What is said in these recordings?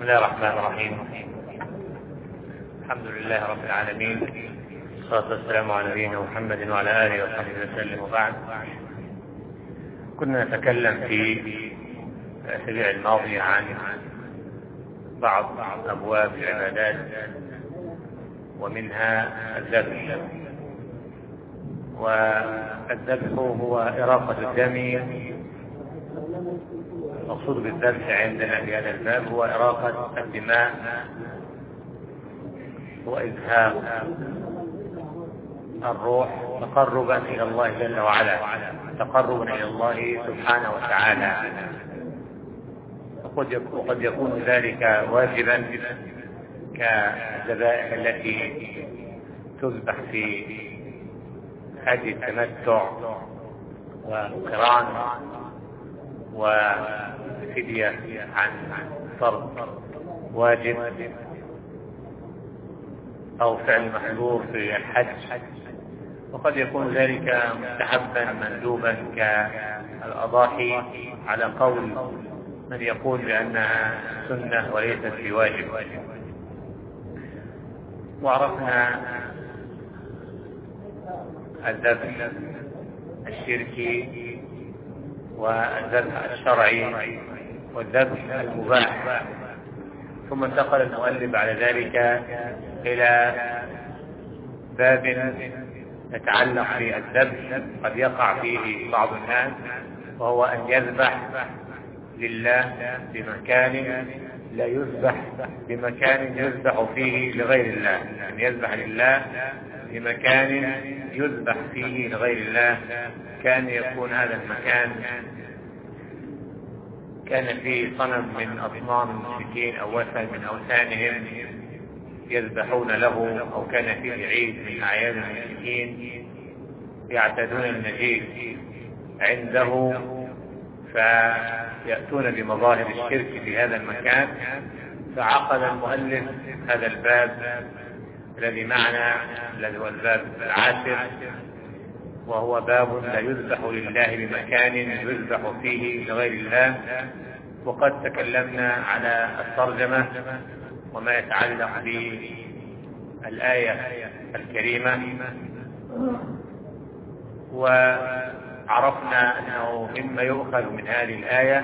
الله الرحمن الرحيم. الحمد لله رب العالمين، والصلاة والسلام على نبينا محمد وعلى آله وصحبه وسلم، وبعد. كنا نتكلم في الأسابيع الماضية عن بعض أبواب العبادات، ومنها الذبح. والذبح هو إراقة الدم. المقصود بالذبح عندنا في هذا الباب هو إراقة الدماء وإزهاق الروح تقربا إلى الله جل وعلا، تقربا إلى الله سبحانه وتعالى. وقد يكون ذلك واجبا كالذبائح التي تذبح في هدي التمتع والقران وفدية عن فرض واجب أو فعل محظور في الحج. وقد يكون ذلك مستحبا مندوبا كالأضاحي على قول من يقول بأنها سنة وليست بواجب. وعرفنا الذبح الشركي والذبح الشرعي والذبح المباح. ثم انتقل المؤلف على ذلك إلى باب يتعلق بالذبح قد يقع فيه بعض الناس، وهو أن يذبح لله بمكان لا يذبح بمكان يذبح فيه لغير الله، أن يذبح لله بمكان يذبح فيه لغير الله. كان يكون هذا المكان كان فيه صنم من أصنام المشركين أو وثن من أوثانهم يذبحون له، أو كان فيه عيد من أعياد المشركين يعتادون المجيء عنده، فيأتون بمظاهر الشرك في هذا المكان. فعقد المؤلف هذا الباب الذي معنا، الذي هو الباب العاشر، وهو باب لا يذبح لله بمكان يذبح فيه لغير الله. وقد تكلمنا على الترجمة وما يتعلق بالآية الكريمة، وعرفنا أنه مما يؤخذ من هذه الآية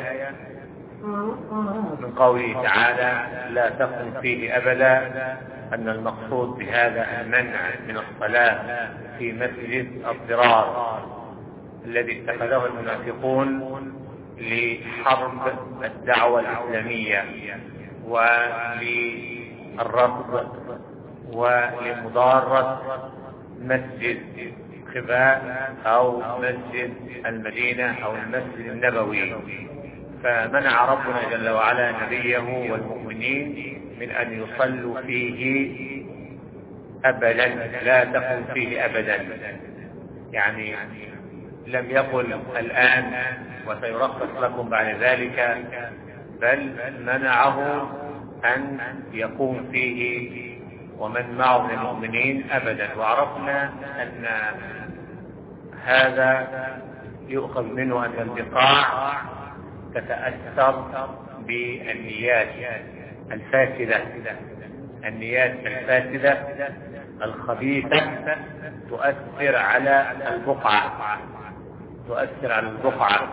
من قوله تعالى لا تقم فيه أبدا، أن المقصود بهذا المنع من الصلاة في مسجد الضرار الذي اتخذه المنافقون لحرب الدعوة الإسلامية وللرفض ولمضارة مسجد قباء أو مسجد المدينة أو المسجد النبوي. فمنع ربنا جل وعلا نبيه والمؤمنين من أن يصلوا فيه أبدا، لا تقم فيه أبدا، يعني لم يقل الآن وسيرخص لكم بعد ذلك، بل منعه أن يقوم فيه ومن معه من المؤمنين أبدا. وعرفنا أن هذا يؤخذ منه أن البقاع تتأثر بالنيات الفاسدة، النيات الفاسدة الخبيثة تؤثر على البقعة، تؤثر على البقعة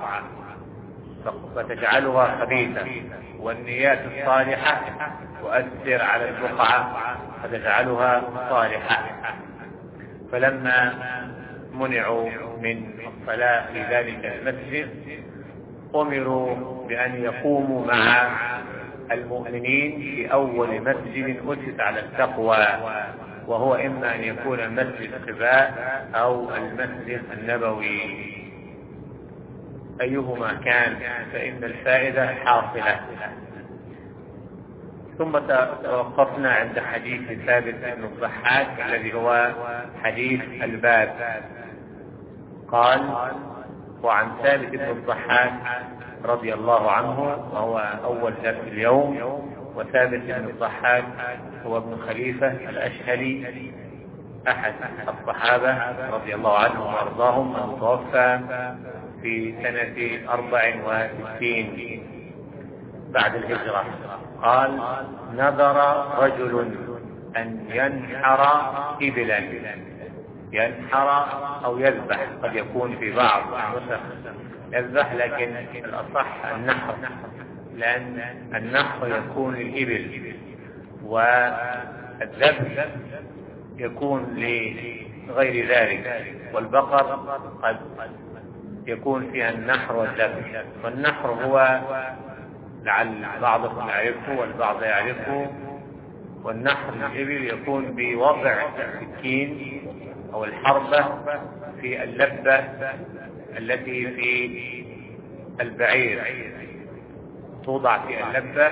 فتجعلها خبيثة، والنيات الصالحة تؤثر على البقعة فتجعلها صالحة. فلما منعوا من الصلاة في ذلك المسجد أمروا بأن يقوموا مع المؤمنين في أول مسجد أسس على التقوى، وهو إما أن يكون مسجد قباء أو المسجد النبوي، أيهما كان فإن الفائدة حاصلة. ثم توقفنا عند حديث ثابت بن الضحاك الذي هو حديث الباب. قال: وعن ثابت بن الضحاك رضي الله عنه، وهو أول درس اليوم. وثابت بن الضحاك هو ابن خليفة الأشهلي أحد الصحابة رضي الله عنهم وأرضاهم، المتوفى في سنة 64. بعد الهجرة. قال: نذر رجل أن ينحر إبلا، ينحر أو يذبح، قد يكون في بعض النسخ يذبح، لكن الأصح النحر، لأن النحر يكون للإبل والذبح يكون لغير ذلك، والبقر قد يكون فيها النحر والذبح. والنحر هو لعل بعضكم يعرفه والبعض يعرفه، والنحر للإبل يكون بوضع السكين أو الحربة في اللبة التي في البعير، توضع في اللبة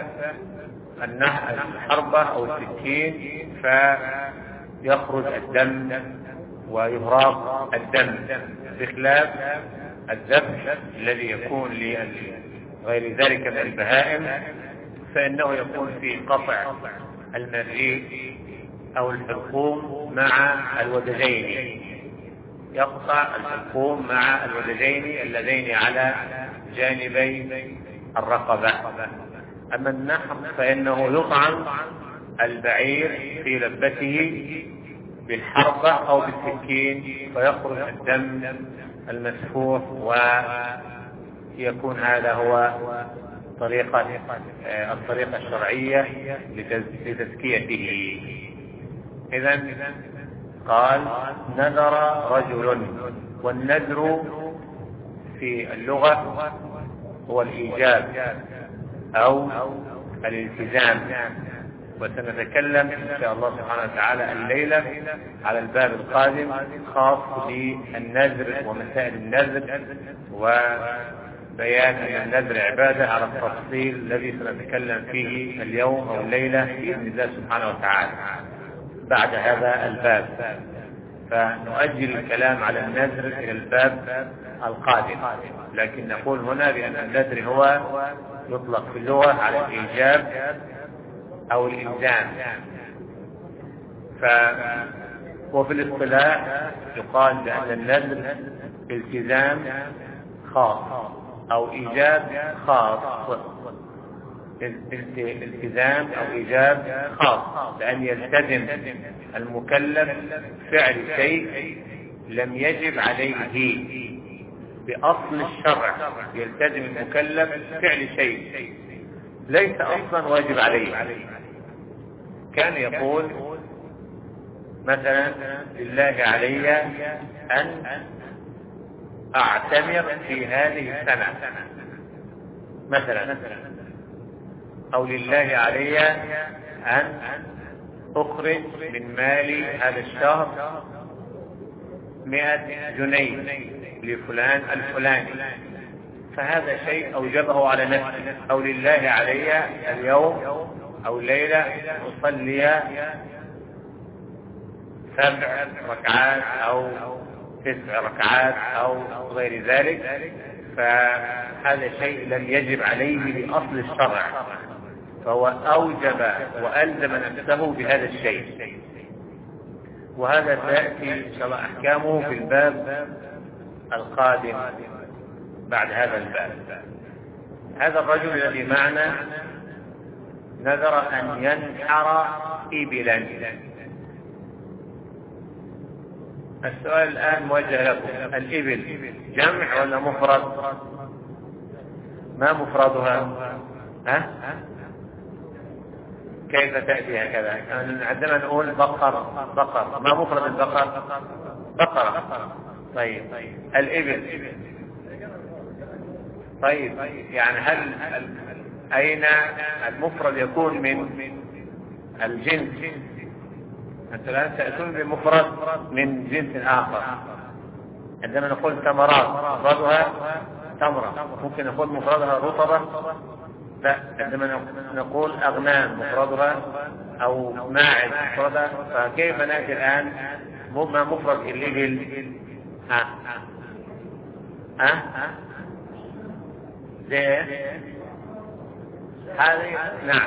الحربة أو السكين فيخرج الدم ويهراق الدم، بخلاف الذبح الذي يكون لغير ذلك من البهائم، فإنه يكون في قطع المريء أو الحلقوم مع الودجين، يقطع الحلقوم مع الودجين اللذين على جانبي الرقبة. أما النحر فإنه يطعن البعير في لبته بالحربة أو بالسكين فيخرج الدم المسفوح، ويكون هذا هو الطريقة الشرعية لتزكيته. إذن قال: نذر رجل، والنذر في اللغة هو الإيجاب أو الالتزام، وسنتكلم إن شاء الله سبحانه وتعالى الليلة على الباب القادم خاص بالنذر ومسائل النذر وبيان أن النذر عبادة على التفصيل الذي سنتكلم فيه اليوم أو الليلة بإذن الله سبحانه وتعالى بعد هذا الباب، فنؤجل الكلام على النذر إلى الباب القادم. لكن نقول هنا بأن النذر هو يطلق في اللغة على الإيجاب أو الإلزام، وفي الاصطلاح يقال بأن النذر التزام خاص أو إيجاب خاص، التزام أو إيجاب خاص، لأن يلتزم المكلف فعل شيء لم يجب عليه بأصل الشرع. يلتزم المكلف فعل شيء ليس أصلا واجب عليه. كان يقول مثلا: لله علي أن أعتمر في هذه السنة مثلا، أو لله علي أن أخرج من مالي هذا الشهر 100 جنيه لفلان الفلاني، فهذا شيء أوجبه على نفسه. أو لله علي اليوم أو الليلة أصلي 7 ركعات أو 9 ركعات أو غير ذلك، فهذا شيء لم يجب عليه بأصل الشرع، فهو أوجب وألزم نفسه بهذا الشيء. وهذا سيأتي إن شاء الله أحكامه في الباب القادم بعد هذا الباب. هذا الرجل الذي معنا نذر أن ينحر إبلا. السؤال الآن موجه لكم: الإبل جمع ولا مفرد؟ ما مفردها؟ كيف تأتي هكذا؟ عندما نقول بقر ما مفرد البقر؟ بقرة. طيب الإبل، طيب يعني هل أين المفرد يكون من الجنس؟ أنت الآن تأتون بمفرد من جنس آخر. عندما نقول ثمرات مفردها تمرة، ممكن نقول مفردها رطبة؟ لا. عندما نقول أغنام مفردها أو ماعز مفردها، فكيف نأتي الآن ما مفرد الإبل؟ هذه نعم.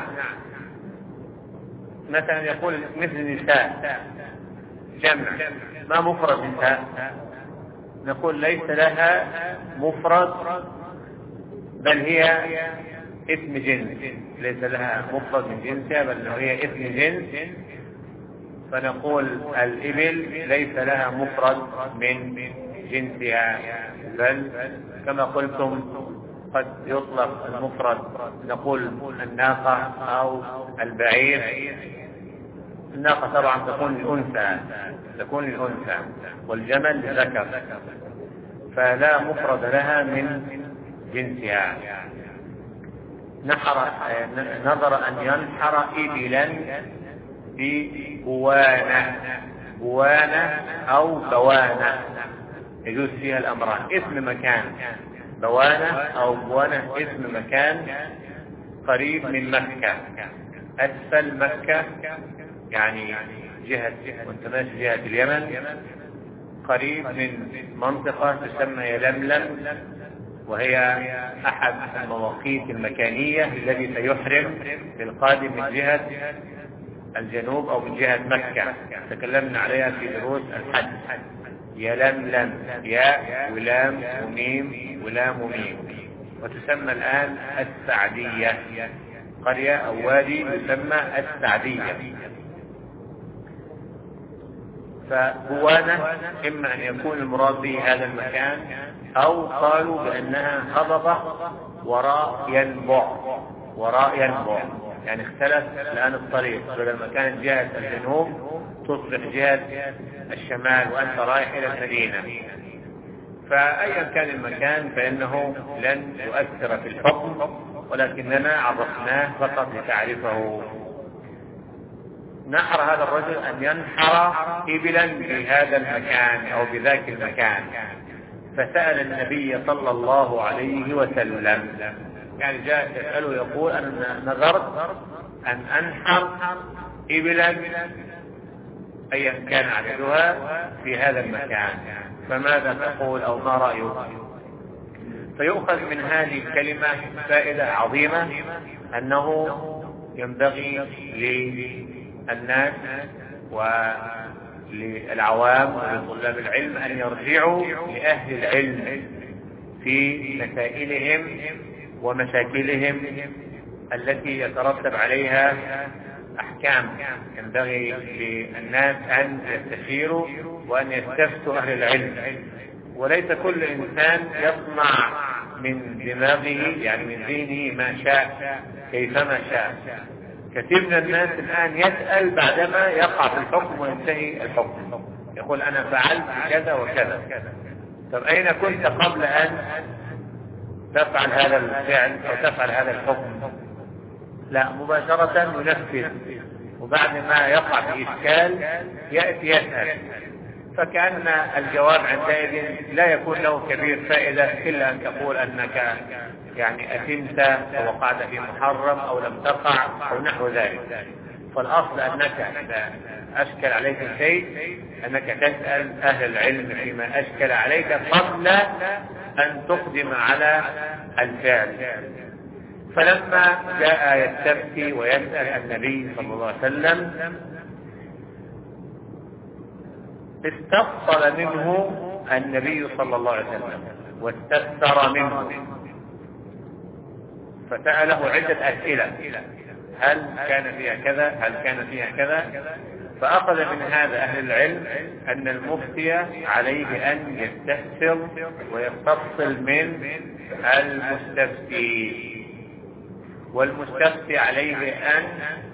مثلا يقول مثل نساء جمع، ما مفرد نساء؟ نقول ليس لها مفرد، بل هي اسم جنس، ليس لها مفرد من جنسها بل هي اسم جنس، فنقول الإبل ليس لها مفرد من جنسها، بل كما قلتم قد يطلق المفرد، نقول الناقة أو البعير. الناقة طبعا تكون الأنثى والجمل الذكر، فلا مفرد لها من جنسها. نظر أن ينحر إبلا ببوانة أو بوانة، يجوز فيها الأمران، اسم مكان، بوانة أو بوانة اسم مكان قريب من مكة، أسفل مكة يعني جهة وانت ماشي جهة اليمن، قريب من منطقة تسمى يلملم، وهي أحد المواقيت المكانية الذي سيحرم بالقادم من جهة الجنوب أو من جهة مكة، تكلمنا عليها في دروس الحج. يلملم، ياء ولام وميم ولام وميم، وتسمى الآن السعدية، قرية أو وادي يسمى السعدية. فبوانة إما أن يكون المراد به هذا المكان، أو قالوا بأنها هضبة وراء ينبع، يعني اختلف الآن الطريق، بدل ما كانت جهة الجنوب تصبح جهة الشمال وأنت رايح إلى المدينة. فأيا كان المكان فإنه لن يؤثر في الحكم، ولكننا عرفناه فقط لتعرفه. نحر هذا الرجل أن ينحر إبلا في هذا المكان أو بذاك المكان، فسأل النبي صلى الله عليه وسلم، يعني جاء يسأله يقول أنا نذرت أن أنحر إبلا أيا كان عددها في هذا المكان، فماذا تقول أو ما رأيك؟ فيؤخذ من هذه الكلمة فائدة عظيمة، أنه ينبغي للناس وللعوام ولطلاب العلم أن يرجعوا لأهل العلم في مسائلهم ومشاكلهم التي يترتب عليها أحكام. ينبغي للناس أن يستشيروا وأن يستفتوا أهل العلم، وليس كل إنسان يصنع من دماغه يعني من ذهنه ما شاء كيفما شاء. كثير من الناس الآن يسأل بعدما يقع في الحكم وينتهي الحكم، يقول أنا فعلت كذا وكذا. طب أين كنت قبل أن تفعل هذا الفعل أو تفعل هذا الحكم؟ لا، مباشرة ينفذ، وبعد ما يقع في إشكال يأتي يسأل، فكأن الجواب عندئذ لا يكون له كبير فائدة إلا أن تقول أنك يعني أثمت أو وقعت في محرم أو لم تقع أو نحو ذلك. فالأصل أنك إذا أشكل عليك شيء أنك تسأل أهل العلم فيما أشكل عليك قبل أن تقدم على الفعل. فلما جاء يستفتي ويسأل النبي صلى الله عليه وسلم استفصل منه النبي صلى الله عليه وسلم واستفسر منه، فسأله عدة أسئلة، هل كان فيها كذا، هل كان فيها كذا. فأخذ من هذا أهل العلم أن المفتي عليه أن يستفسر ويستفصل من المستفتي، والمستفتي عليه أن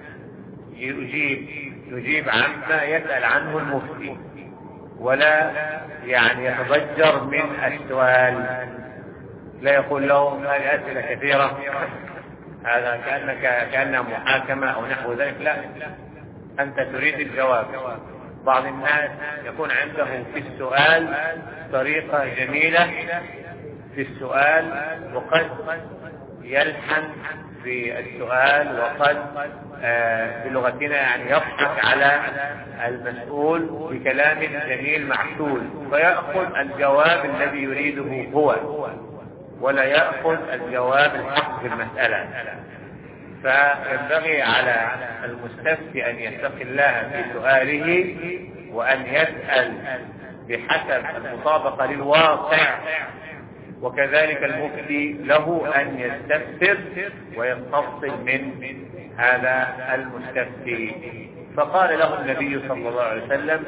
يجيب عما يسأل عنه المفتي، ولا يعني يتضجر من السؤال، لا يقول له هذه أسئلة كثيرة هذا كأنها محاكمة أو نحو ذلك، لا، أنت تريد الجواب. بعض الناس يكون عنده في السؤال طريقة جميلة في السؤال، وقد يلحن في السؤال، وقد بلغتنا يعني يضحك على المسؤول بكلام جميل معسول، فيأخذ الجواب الذي يريده هو ولا يأخذ الجواب الحق في المسألة. فينبغي على المستفتي أن يتقي الله في سؤاله وأن يسأل بحسب المطابقة للواقع وكذلك المفتي له أن يستفسر ويستفصل من هذا المستفتي. فقال له النبي صلى الله عليه وسلم: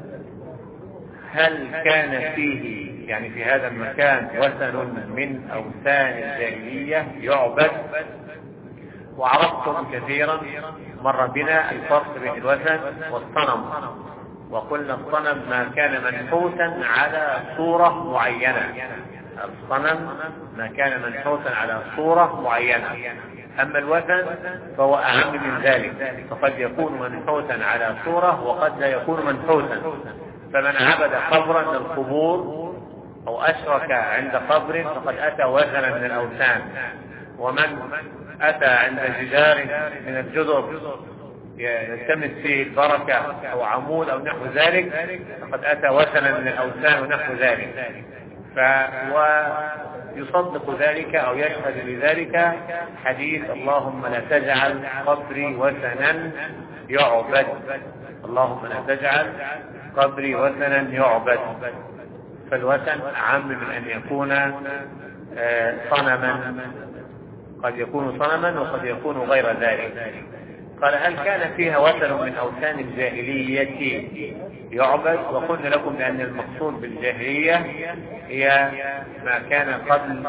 هل كان فيه، يعني في هذا المكان، وثن من أوثان الجاهلية يعبد؟ وعرفتم كثيرا مر بنا الفرق بين الوثن والصنم، وقلنا الصنم ما كان منحوتا على صورة معينة، الصنم ما كان منحوتا على صورة معينة. أما الوثن فهو أعم من ذلك، فقد يكون منحوتا على صورة وقد لا يكون منحوتا. فمن عبد قبرا من القبور أو أشرك عند قبر فقد أتى وثنا من الأوثان، ومن أتى عند جدار من الجدر يلتمس فيه البركة أو عمود أو نحو ذلك فقد أتى وثنا من الأوثان ونحو ذلك. ويصدق ذلك أو يشهد لذلك حديث: اللهم لا تجعل قبري وثنا يعبد، اللهم لا تجعل قبري وثنا يعبد. فالوثن أعم من أن يكون صنما، قد يكون صنما وقد يكون غير ذلك. قال: هل كان فيها وثن من أوثان الجاهلية يعبد؟ وقلنا لكم بأن المقصود بالجاهلية هي ما كان قبل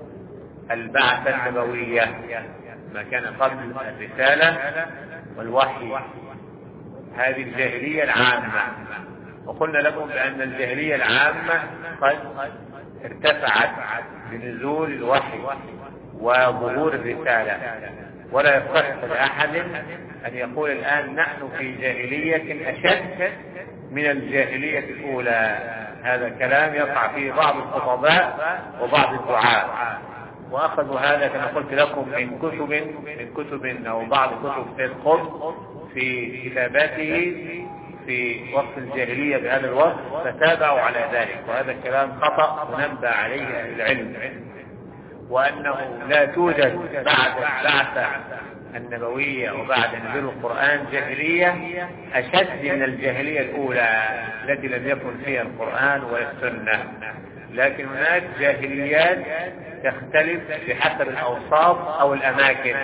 البعثة النبوية، ما كان قبل الرسالة والوحي، هذه الجاهلية العامة. وقلنا لكم بأن الجاهلية العامة قد ارتفعت بنزول الوحي وظهور الرسالة، ولا يصح لأحد أن يقول الآن نحن في جاهلية أشد من الجاهلية الأولى. هذا كلام يقع فيه بعض الخطباء وبعض الدعاة، وأخذوا هذا كما قلت لكم من كتب أو بعض كتب سيد قطب في كتاباته في وصف الجاهلية بهذا الوصف، فتابعوا على ذلك. وهذا الكلام خطأ ونبه عليه أهل العلم، وأنه لا توجد بعد البعثة النبوية وبعد نزول القرآن جاهلية أشد من الجاهلية الأولى التي لم يكن فيها القرآن ولا السنة. لكن هناك جاهليات تختلف بحسب الأوصاف أو الأماكن،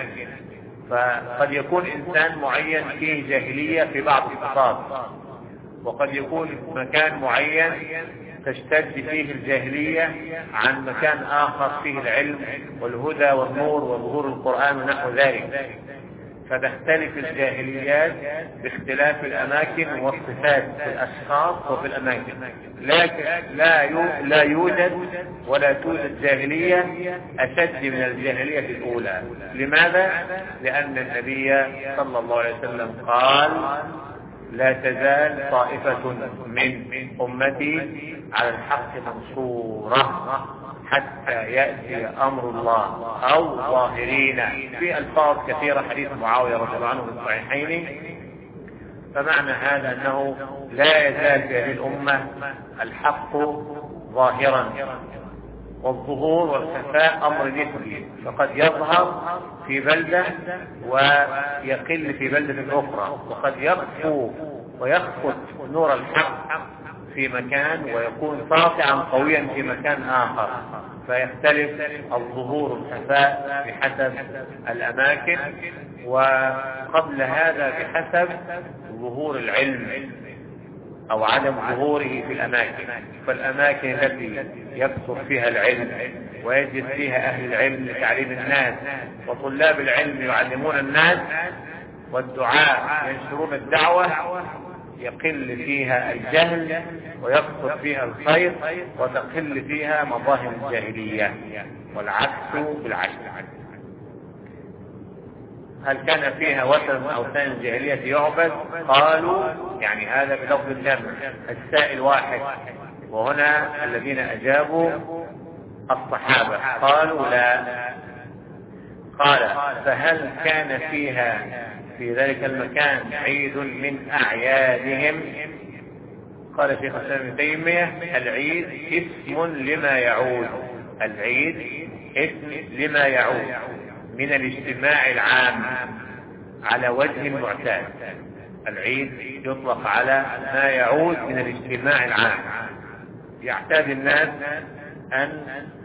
فقد يكون إنسان معين فيه جاهلية في بعض الصفات، وقد يكون مكان معين تشتد فيه الجاهلية عن مكان آخر فيه العلم والهدى والنور وظهور القرآن ونحو ذلك. فتختلف الجاهليات باختلاف الأماكن والصفات في الأشخاص وفي الأماكن، لكن لا يوجد ولا توجد جاهلية أشد من الجاهلية الأولى. لماذا؟ لأن النبي صلى الله عليه وسلم قال: لا تزال طائفة من أمتي على الحق منصورة حتى يأتي أمر الله، أو ظاهرين، في ألفاظ كثيرة، حديث معاوية رضي الله عنه في الصحيحين. فمعنى هذا أنه لا يزال في هذه الأمة الحق ظاهرا، والظهور والخفاء أمر نسبي، فقد يظهر في بلدة ويقل في بلدة أخرى، وقد يخفو ويخفت نور الحق في مكان ويكون ساطعا قويا في مكان آخر، فيختلف الظهور والخفاء بحسب الأماكن، وقبل هذا بحسب ظهور العلم أو عدم ظهوره في الأماكن. فالأماكن التي يكثر فيها العلم ويجد فيها أهل العلم لتعليم الناس، وطلاب العلم يعلمون الناس، والدعاء ينشرون الدعوة، يقل فيها الجهل ويكثر فيها الخير، وتقل فيها مظاهر الجاهلية، والعكس بالعكس. هل كان فيها وثن من أوثان الجاهلية يعبد؟ قالوا، يعني هذا بلفظ الجمع، السائل واحد، وهنا الذين أجابوا الصحابة قالوا لا. قال: فهل كان فيها في ذلك المكان عيد من أعيادهم؟ قال شيخ الإسلام ابن تيمية: العيد اسم لما يعود، العيد اسم لما يعود من الاجتماع العام على وجه معتاد. العيد يطلق على ما يعود من الاجتماع العام، يعتاد الناس أن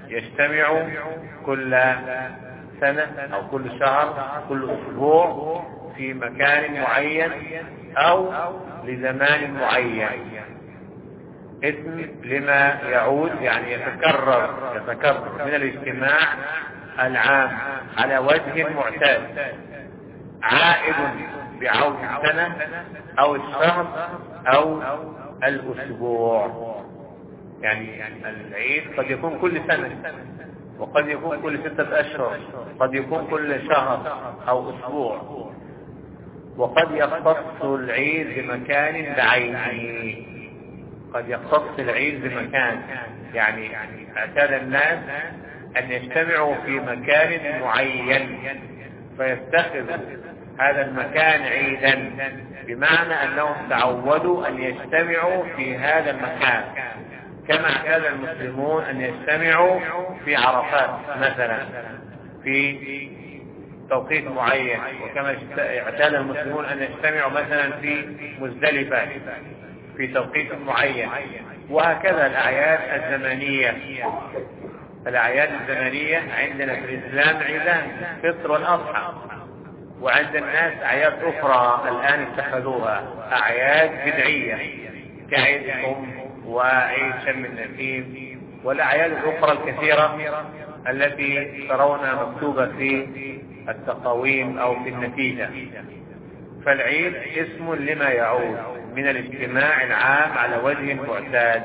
يجتمعوا كل سنة أو كل شهر كل أسبوع في مكان معين أو لزمان معين. اسم لما يعود يعني يتكرر من الاجتماع العام على وجه معتاد، عائد بعود السنة أو الشهر أو الأسبوع. يعني العيد قد يكون كل سنة، وقد يكون كل 6 أشهر، قد يكون كل شهر أو أسبوع، وقد يختص العيد بمكان بعينه. قد يختص العيد بمكان، يعني اعتاد الناس أن يجتمعوا في مكان معين فيتخذ هذا المكان عيدا، بمعنى أنهم تعودوا أن يجتمعوا في هذا المكان، كما اعتاد المسلمون أن يجتمعوا في عرفات مثلا في توقيت معين، وكما اعتاد المسلمون أن يجتمعوا مثلا في مزدلفة في توقيت معين. وهكذا الأعياد الزمنية. الأعياد الزمنية عندنا في الإسلام عيدان، الفطر والأضحى، وعند الناس أعياد أخرى الآن اتخذوها أعياد بدعية كعيد الأم وعيد شم النسيم والأعياد الأخرى الكثيرة التي ترونها مكتوبة في التقاويم أو في النتيجة. فالعيد اسم لما يعود من الاجتماع العام على وجه معتاد.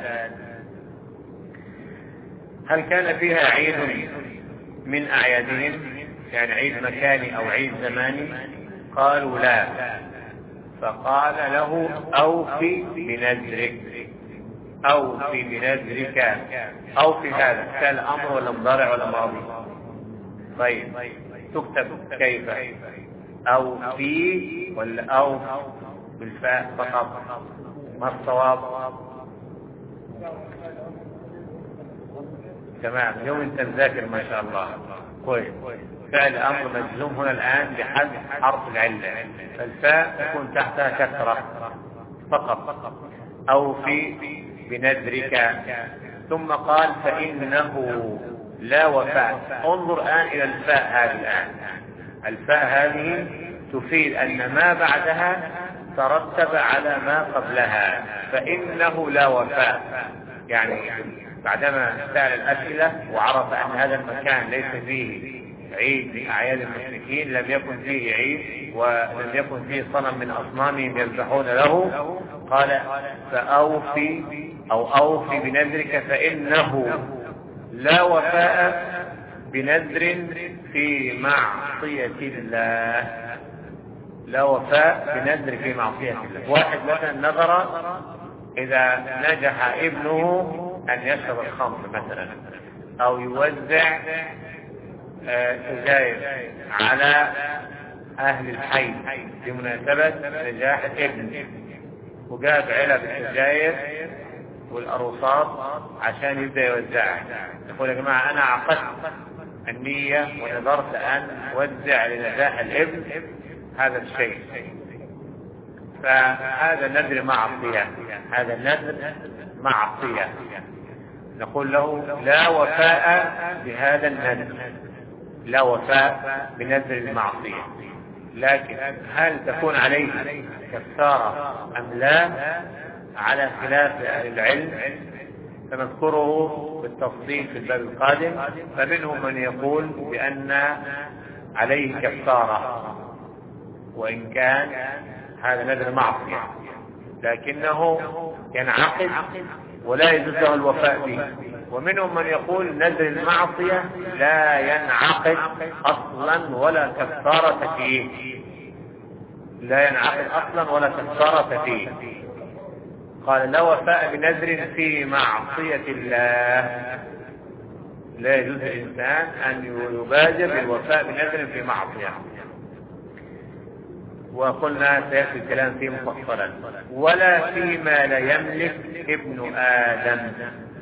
هل كان فيها عيد من أعيادهم، يعني عيد مكاني أو عيد زماني؟ قالوا لا. فقال له أوفي بنذرك، أوفي بنذرك. أوفي هذا كان أمر ولا مضارع ولا ماضي؟ طيب تكتب كيف؟ أوفي ولا أو بالفاء فقط؟ ما الصواب؟ تمام، اليوم انت مذاكر ما شاء الله كويس. فعل امر مجزوم هنا الان بحذف حرف العله، فالفاء تكون تحتها كسره فقط. او في بنذرك. ثم قال فانه لا وفاء. انظر الان الى الفاء هذه الان. الفاء هذه تفيد ان ما بعدها ترتب على ما قبلها. فانه لا وفاء، يعني بعدما سأل الأسئلة وعرف أن هذا المكان ليس فيه عيد من أعياد المشركين، لم يكن فيه عيد ولم يكن فيه صنم من أصنامهم يذبحون له، قال فأوفي أو أوفي بنذرك فإنه لا وفاء بنذر في معصية الله. لا وفاء بنذر في معصية الله. واحد مثلا نظر إذا نجح ابنه أن يشرب الخمر مثلا، أو يوزع سجاير على أهل الحي بمناسبة نجاح الابن، وجاب علب السجاير والأروصات عشان يبدأ يوزعها. يقول يا جماعة أنا عقدت النية ونظرت أن أوزع لنجاح الابن هذا الشيء، فهذا النذر معصية، هذا النذر معصية. نقول له لا وفاء بهذا النذر، لا وفاء بنذر المعصية. لكن هل تكون عليه كفارة أم لا؟ على خلاف أهل العلم، سنذكره بالتفصيل في الباب القادم. فمنهم من يقول بأن عليه كفارة وإن كان هذا نذر معصية، لكنه ينعقد ولا يجوز له الوفاء به. ومنهم من يقول نذر المعصية لا ينعقد أصلا ولا كفارة فيه، لا ينعقد أصلا ولا كفارة فيه. قال لا وفاء بنذر في معصية الله، لا يجوز للإنسان أن يبادر بالوفاء بنذر في معصية. وقلنا سيأتي الكلام فيه مفصلا. ولا فيما لا يملك ابن آدم.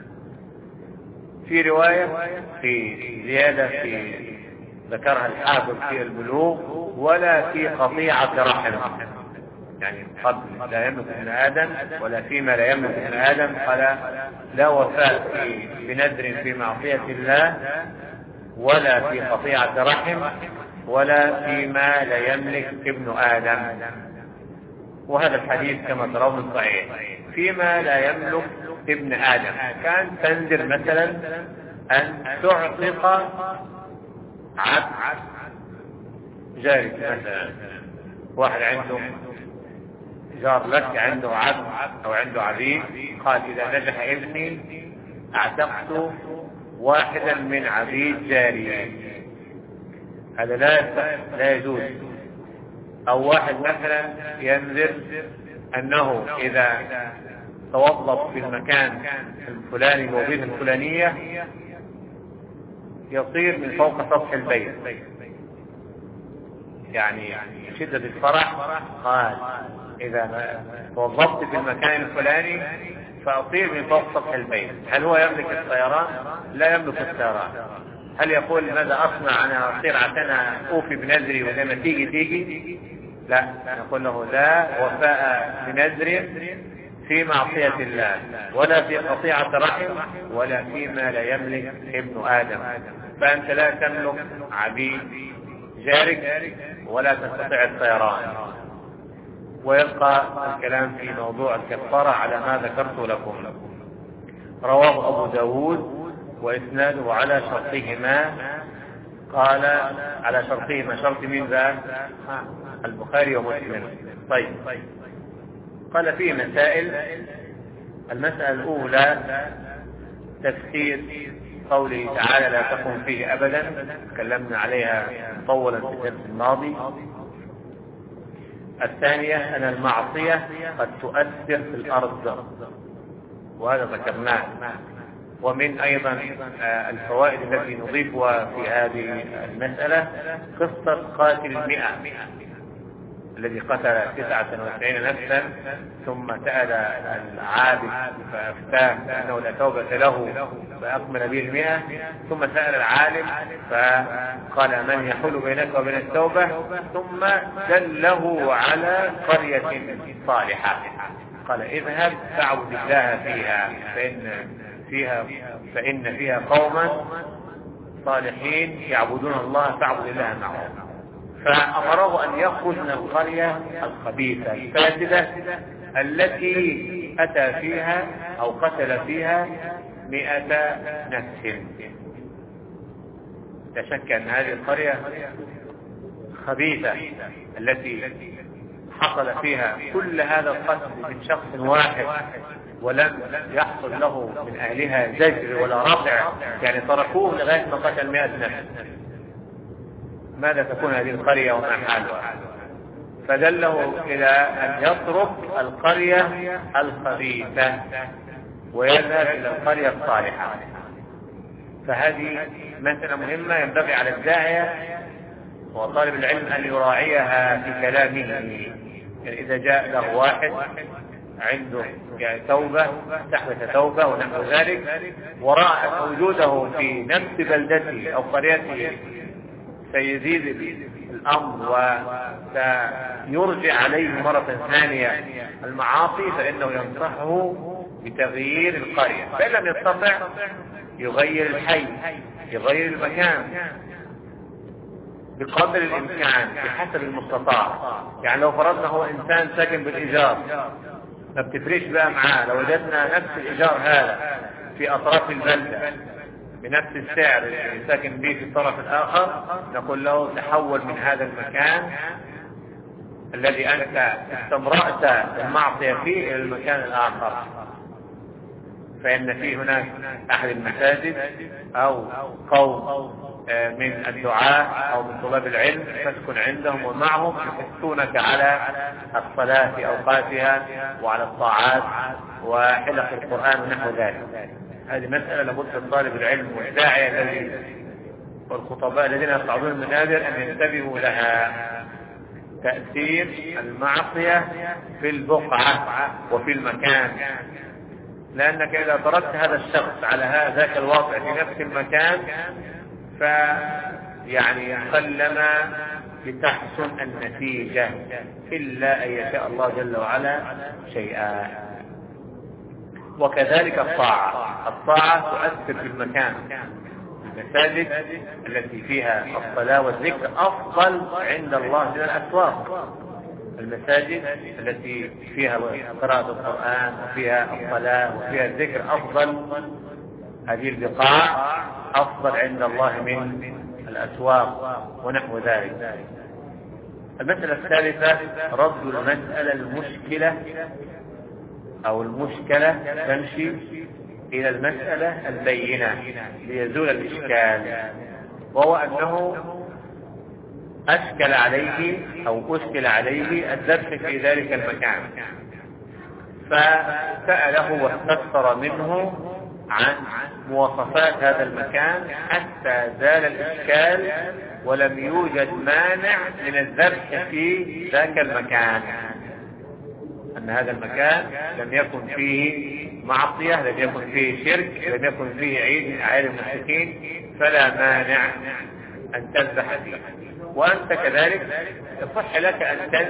في رواية في زيادة في ذكرها الحافظ في البلوغ ولا في قطيعة رحم. يعني قبل لا يملك ابن آدم ولا فيما لا يملك ابن آدم، قال لا وفاء بنذر في معصية الله ولا في قطيعة رحم ولا فيما لا يملك ابن آدم. وهذا الحديث كما ترون صحيح. فيما لا يملك ابن آدم كان تنذر مثلا أن تعتق عبد جارك، مثلا واحد عنده جار لك عنده عبد أو عنده عبيد، قال إذا نجح ابني اعتقت واحدا من عبيد جاري، هذا لا يجوز. أو واحد مثلا ينذر أنه إذا توظف في المكان الفلاني الوظيفة الفلانية يصير من فوق سطح البيت، يعني شدة الفرح قال إذا توظفت في المكان الفلاني فأطير من فوق سطح البيت. هل هو يملك الطيران؟ لا يملك الطيران. هل يقول ماذا أصنع أنا أطير عشان أوفي بنذري ولما تيجي؟ لا، نقول له لا وفاء بنذر في معصية الله ولا في قطيعة رحم ولا فيما لا يملك ابن آدم. فأنت لا تملك عبيد جارك ولا تستطيع الطيران. ويبقى الكلام في موضوع الكفارة على ما ذكرت لكم. رواه أبو داود وإسناده على شرطهما. قال على شرطهما، شرط مين ذا؟ البخاري ومسلم. طيب، قال فيه مسائل. المسألة الأولى تفسير قوله تعالى لا تقم فيه أبدا، تكلمنا عليها طولا في الدرس الماضي. الثانية أن المعصية قد تؤثر في الأرض، وهذا ذكرناه. ومن أيضا الفوائد التي نضيفها في هذه المسألة قصة قاتل 100 الذي قتل 99 نفسا ثم سأل العابد فأفتاه أنه لا توبة له فأكمل به 100، ثم سأل العالم فقال من يحول بينك وبين التوبة، ثم دله على قرية صالحة قال اذهب فاعبد الله فيها فإن فيها قوما صالحين يعبدون الله فاعبد الله معهم. فأمره أن يخرج من القرية الخبيثة الفاسدة التي أتى فيها أو قتل فيها 100 نفس. لا شك أن هذه القرية خبيثة التي حصل فيها كل هذا القتل من شخص واحد ولم يحصل له من أهلها زجر ولا رفع، يعني تركوه لغاية ما قتل 100 نفس. ماذا تكون هذه القرية وما حالها؟ فدله إلى أن يترك القرية الخبيثة ويذهب إلى القرية الصالحة. فهذه مسألة مهمة ينبغي على الداعية وطالب العلم أن يراعيها في كلامه. يعني إذا جاء له واحد عنده يعني توبة تحدث توبة ونحو ذلك، ورأى وجوده في نفس بلدته أو قريته سيزيد الأمر وسيرجع عليه مرة ثانية المعاصي، فإنه ينصحه بتغيير القرية. فإن لم يستطع يغير الحي، يغير المكان بقدر الإمكان بحسب المستطاع. يعني لو فرضنا هو إنسان ساكن بالإيجار ما بتفريش بقى معاه، لو وجدنا نفس الإيجار هذا في أطراف البلدة بنفس السعر اللي ساكن به في الطرف الآخر، نقول له تحول من هذا المكان الذي أنت استمرأت المعصية فيه إلى المكان الآخر، فإن فيه هناك أحد المساجد أو قوم من الدعاء أو من طلاب العلم تسكن عندهم ومعهم يحثونك على الصلاة في أوقاتها وعلى الطاعات وحلق القرآن ونحو ذلك. هذه مسألة لابد الطالب العلم والداعية والخطباء الذين يصعدون المنابر أن ينتبهوا لها. تأثير المعصية في البقعة وفي المكان، لأنك إذا تركت هذا الشخص على ذاك الوضع في نفس المكان فيعني قلما لتحسن النتيجة إلا أن يشاء الله جل وعلا شيئا. وكذلك الطاعة تؤثر في المكان. المساجد التي فيها الصلاة والذكر أفضل عند الله من الأسواق. المساجد التي فيها قراءة القرآن وفيها الصلاة وفيها الذكر أفضل، هذه البقاع أفضل عند الله من الأسواق ونحو ذلك. المسألة الثالثة رد المسألة المشكلة أو المشكلة تمشي إلى المسألة البينة ليزول الإشكال، وهو أنه أشكل عليه الذبح في ذلك المكان، فسأله واستفسر منه عن مواصفات هذا المكان حتى زال الإشكال ولم يوجد مانع من الذبح في ذاك المكان، أن هذا المكان لم يكن فيه معصية، لم يكن فيه شرك، لم يكن فيه عيد من أعياد المشركين، فلا مانع أن تذبح فيه. وأنت كذلك يصح لك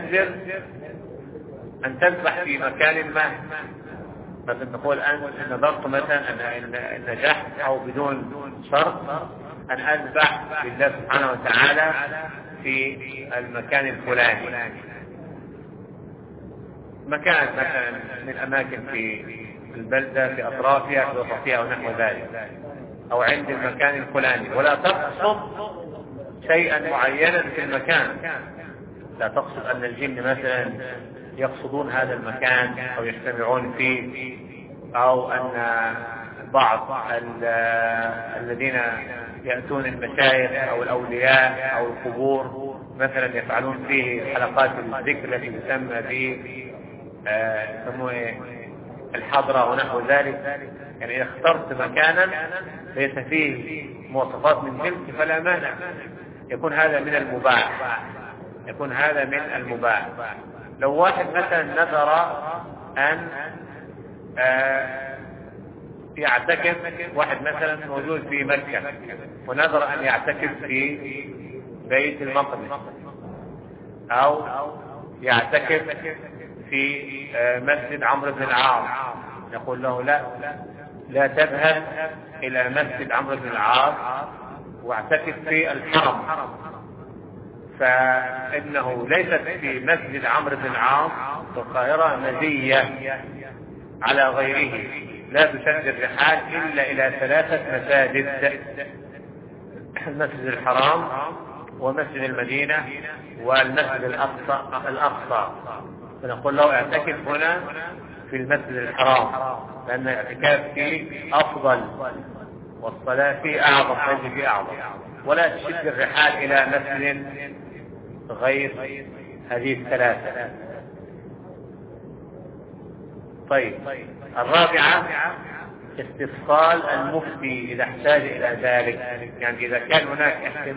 أن تذبح في مكان ما، مثلا تقول أن نظرت مثلا أن نجحت أو بدون شرط أن أذبح لله سبحانه وتعالى في المكان الفلاني، مكان مثلا من أماكن في البلدة في أطرافها في وسطها أو نحو ذلك، أو عند المكان الفلاني، ولا تقصد شيئا معينا في المكان، لا تقصد أن الجن مثلا يقصدون هذا المكان أو يجتمعون فيه، أو أن بعض الذين يأتون المشايخ أو الأولياء أو القبور مثلا يفعلون فيه حلقات الذكر التي تسمى الحضرة ونحو ذلك. يعني إذا اخترت مكانا ليس فيه مواصفات من تلك فلا مانع، يكون هذا من المباح. لو واحد مثلا نذر أن يعتكف، واحد مثلا موجود في مكة ونذر أن يعتكف في بيت المقدس أو يعتكف في مسجد عمرو بن العاص، نقول له لا تذهب إلى مسجد عمرو بن العاص واعتكف في الحرم، فإنه ليست في مسجد عمرو بن العاص في القاهرة مزية على غيره، لا تشد الرحال إلا إلى 3 مساجد: المسجد الحرام ومسجد المدينة والمسجد الأقصى. فنقول له اعتكف هنا في المسجد الحرام، لأن الاعتكاف فيه أفضل والصلاة فيه أعظم والأجر فيه أعظم، ولا تشد الرحال إلى مسجد غير هذه 3. طيب، الرابعة استفصال المفتي إذا احتاج إلى ذلك، يعني إذا كان هناك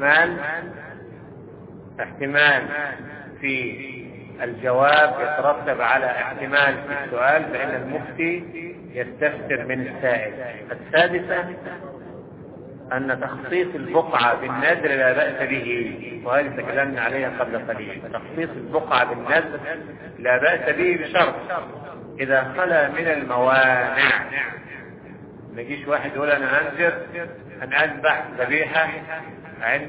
احتمال في الجواب يترتب على احتمال في السؤال، فإن المفتي يستفسر من السائل. السادسة أن تخصيص البقعة بالنذر لا بأس به، وهذه تكلمنا عليها قبل قليل. تخصيص البقعة بالنذر لا بأس به بشرط إذا خلا من الموانع. ما يجيش واحد يقول أنا أنذر أن أذبح ذبيحة عند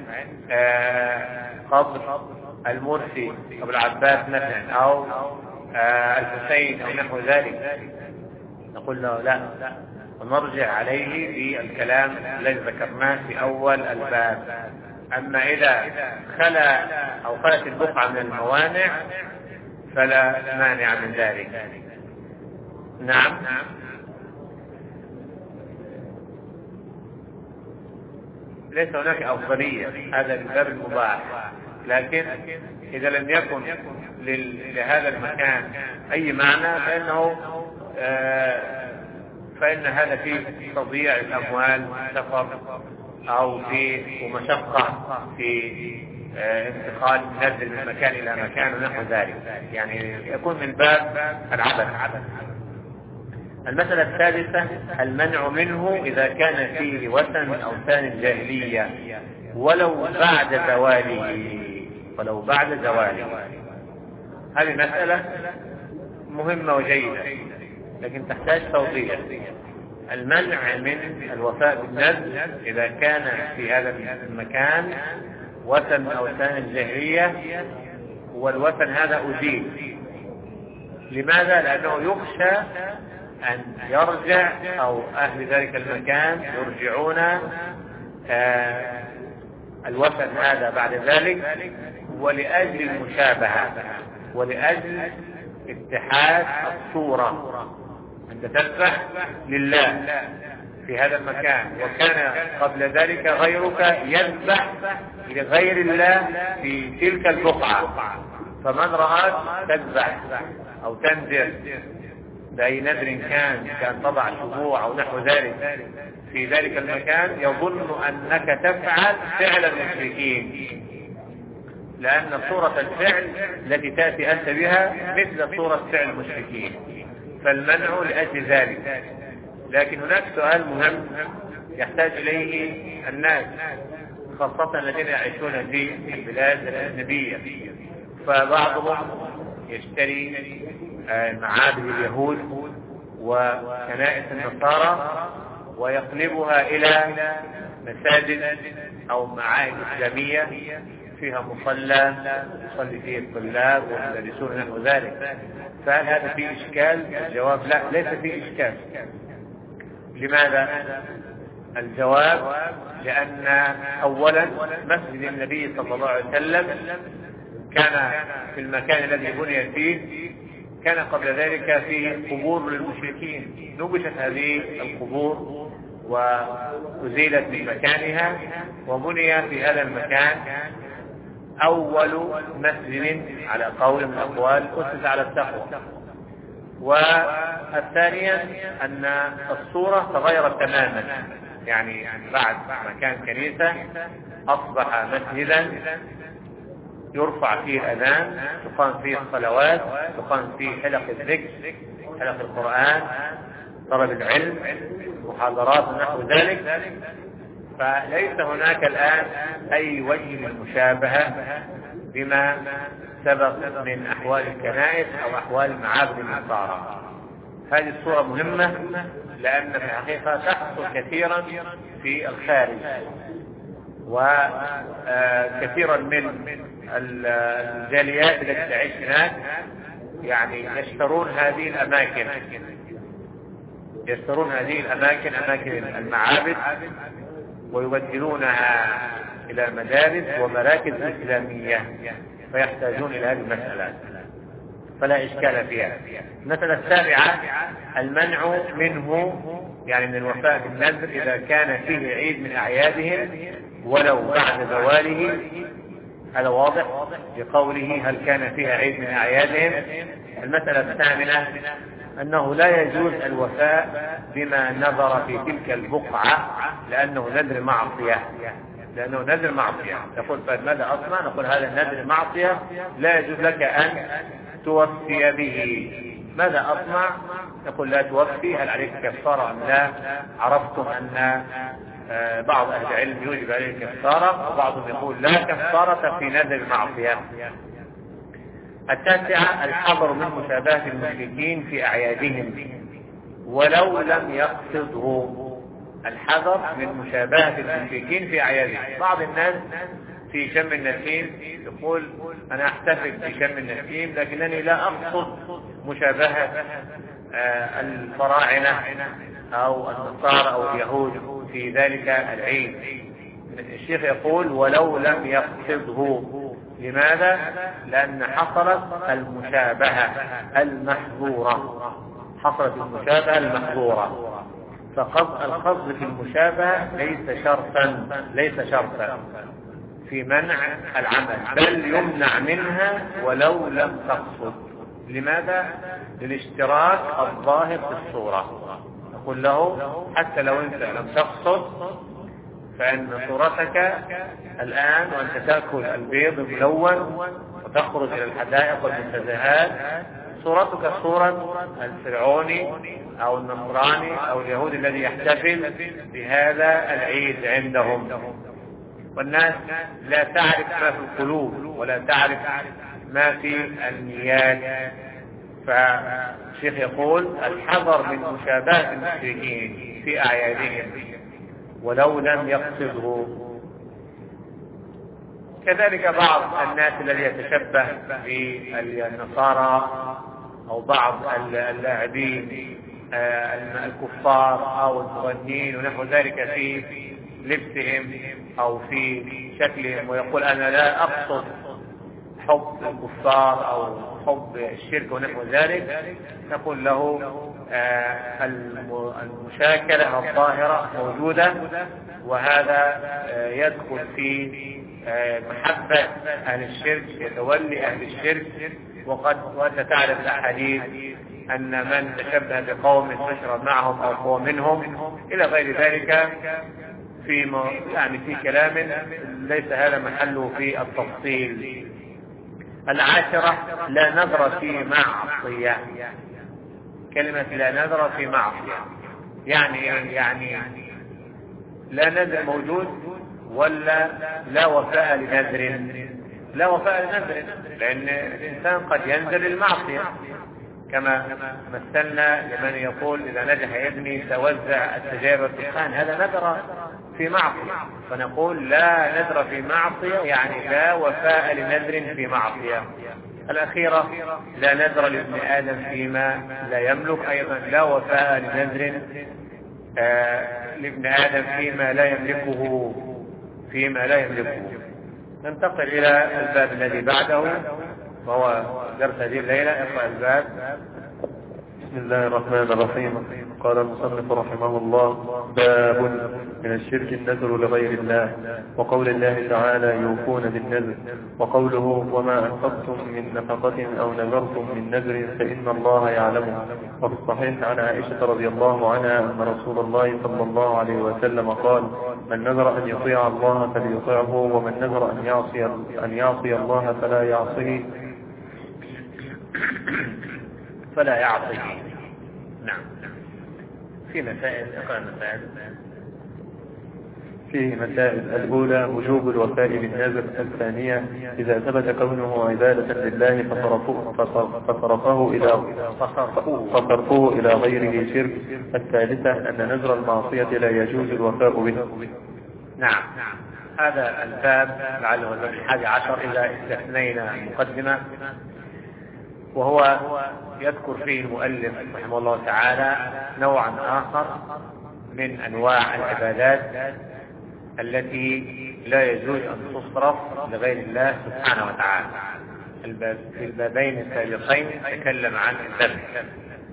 قبر المرسي أبو العباس مثلا أو الحسين أو نحو ذلك، نقول له لا، ونرجع عليه في الكلام الذي ذكرناه في أول الباب. أما إذا خلا أو خلت البقعة من الموانع فلا مانع من ذلك. نعم. ليس هناك أفضلية، هذا الباب المباح، لكن إذا لم يكن لهذا المكان أي معنى فإن هذا فيه تضييع الأموال سفر أو في مشقة في انتقال النذر من مكان إلى مكان ونحو ذلك، يعني يكون من باب العبث. المسألة الثالثة المنع منه إذا كان فيه وثن من أوثان الجاهلية ولو بعد زواله. ولو بعد زواله. هذه مسألة مهمة وجيدة لكن تحتاج توضيح. المنع من الوفاء بالنذر إذا كان في هذا المكان وثن من أوثان الجاهلية والوثن هذا أزيل. لماذا؟ لأنه يخشى أن يرجع أو أهل ذلك المكان يرجعون الوثن هذا بعد ذلك، ولأجل المشابهة ولأجل اتحاد الصورة. أنت تذبح لله في هذا المكان وكان قبل ذلك غيرك يذبح لغير الله في تلك البقعة، فمن رآك تذبح أو تنذر بأي نذر كان طبع شبوع أو نحو ذلك في ذلك المكان يظن أنك تفعل فعل المشركين، لأن صورة الفعل التي تأتي أنت بها مثل صورة فعل المشركين، فالمنع لأجل ذلك. لكن هناك سؤال مهم يحتاج إليه الناس خاصة الذين يعيشون في البلاد الأجنبية، فبعضهم يشتري معابد اليهود وكنائس النصارى ويقلبها إلى مساجد أو معاهد إسلامية فيها مصلى يصلي فيه الطلاب والمدرسون نحو ذلك. فهل هذا فيه إشكال؟ الجواب لا، ليس فيه إشكال. لماذا؟ الجواب لأن أولا مسجد النبي صلى الله عليه وسلم كان في المكان الذي بني فيه كان قبل ذلك فيه قبور للمشركين، نبشت هذه القبور وأزيلت من مكانها وبني في هذا المكان أول مسجد على قول من الأقوال أسس على التقوى. والثانيا أن الصورة تغيرت تماما، يعني بعد ما كان كنيسة أصبح مسجدا يرفع فيه الأذان، تقام فيه الصلوات، تقام فيه حلق الذكر، حلق القرآن، طلب العلم، محاضرات ونحو ذلك. فليس هناك الآن أي وجه للمشابهة بما سبق من أحوال الكنائس أو أحوال معابد النصارى. هذه الصورة مهمة لأن في الحقيقة تحصل كثيرا في الخارج، وكثيرا من الجاليات التي تعيش هناك يعني يشترون هذه الأماكن أماكن المعابد ويبدلونها إلى مدارس ومراكز إسلامية، فيحتاجون إلى هذه المسألة فلا إشكال فيها. المسألة السابعة المنع منه، يعني من الوفاء بالنذر إذا كان فيه عيد من أعيادهم ولو بعد زواله. هذا واضح بقوله هل كان فيها عيد من أعيادهم. المسألة الثامنة أنه لا يجوز الوفاء بما نذر في تلك البقعة لأنه نذر معصية. تقول فماذا أصنع؟ نقول هذا النذر معصية لا يجوز لك أن توفي به. ماذا أصنع؟ نقول لا توفي. هل عليك كفارة أم لا؟ عرفتم أن بعض أهل العلم يوجب عليه الكفارة وبعضهم يقول لا كفارة في نذر المعصية. التاسعة الحذر من مشابهة المشركين في أعيادهم ولو لم يقصده. الحذر من مشابهة المشركين في أعيادهم. بعض الناس في شم النسيم يقول أنا أحتفل في شم النسيم لكنني لا أقصد مشابهة الفراعنة أو النصارى أو اليهود في ذلك العيد. الشيخ يقول ولو لم يقصده. لماذا؟ لأن حصلت المشابهة المحظورة. فالقصد في المشابهة ليس شرطا في منع العمل، بل يمنع منها ولو لم تقصد. لماذا؟ للاشتراك الظاهر في الصورة. نقول له حتى لو أنت لم تقصد فإن صورتك الآن وأنت تأكل البيض الملون وتخرج إلى الحدائق والمنتزهات صورتك صورة الفرعوني أو النصراني أو اليهودي الذي يحتفل بهذا العيد عندهم. والناس لا تعرف ما في القلوب ولا تعرف ما في النيات. فالشيخ يقول الحذر من مشابهة المشركين في أعيادهم ولو لم يقصده. كذلك بعض الناس الذي يتشبه بالنصارى أو بعض اللاعبين الكفار أو المغنين ونحو ذلك في لبسهم أو في شكلهم، ويقول أنا لا أقصد حب الكفار أو حب الشرك ونحو ذلك، نقول له المشاكلة الظاهرة موجودة، وهذا يدخل في محبة أهل الشرك، يتولي أهل الشرك. وقد تعرف الأحاديث أن من تشبه بقوم فاشرب معهم أو هو منهم إلى غير ذلك، في كلام ليس هذا محله في التفصيل. العاشرة لا نذر في معصية. كلمة لا نذر في معصية يعني لا نذر موجود ولا لا وفاء لنذر؟ لا وفاء لنذر، لأن الإنسان قد ينذر المعصية، كما مثلنا لمن يقول إذا نجح ابني توزع السجاير والدخان، هذا نذر في معصية. فنقول لا نذر في معصية يعني لا وفاء لنذر في معصية. الأخيرة لا نذر لابن آدم فيما لا يملك، أيضا لا وفاء لنذر لابن آدم فيما لا يملكه. ننتقل إلى الباب الذي بعده وهو درس هذه الليلة. اقرأ الباب. بسم الله الرحمن الرحيم. قال المصنف رحمه الله: باب من الشرك النذر لغير الله، وقول الله تعالى يوفون بالنذر، وقوله وما أنفقتم من نفقة أو نذرتم من نذر فإن الله يعلمه. وفي الصحيح عن عائشة رضي الله عنها أن رسول الله صلى الله عليه وسلم قال: من نذر أن يطيع الله فليطيعه، ومن نذر أن يعصي الله فلا يعصيه. نعم. في مسائل. اقرأ المسائل. فيه مسائل: الأولى وجوب الوفاء بالنذر. الثانية إذا ثبت كونه عبادة لله فصرفوه إلى غيره شرك. الثالثة أن نذر المعصية لا يجوز الوفاء به. نعم. هذا الباب لعله الباب 11 إذا استثنينا مقدمة، وهو يذكر فيه المؤلف رحمه الله تعالى نوعا آخر من أنواع العبادات التي لا يجوز أن تصرف لغير الله سبحانه وتعالى. في البابين السابقين تكلم عن الذبح،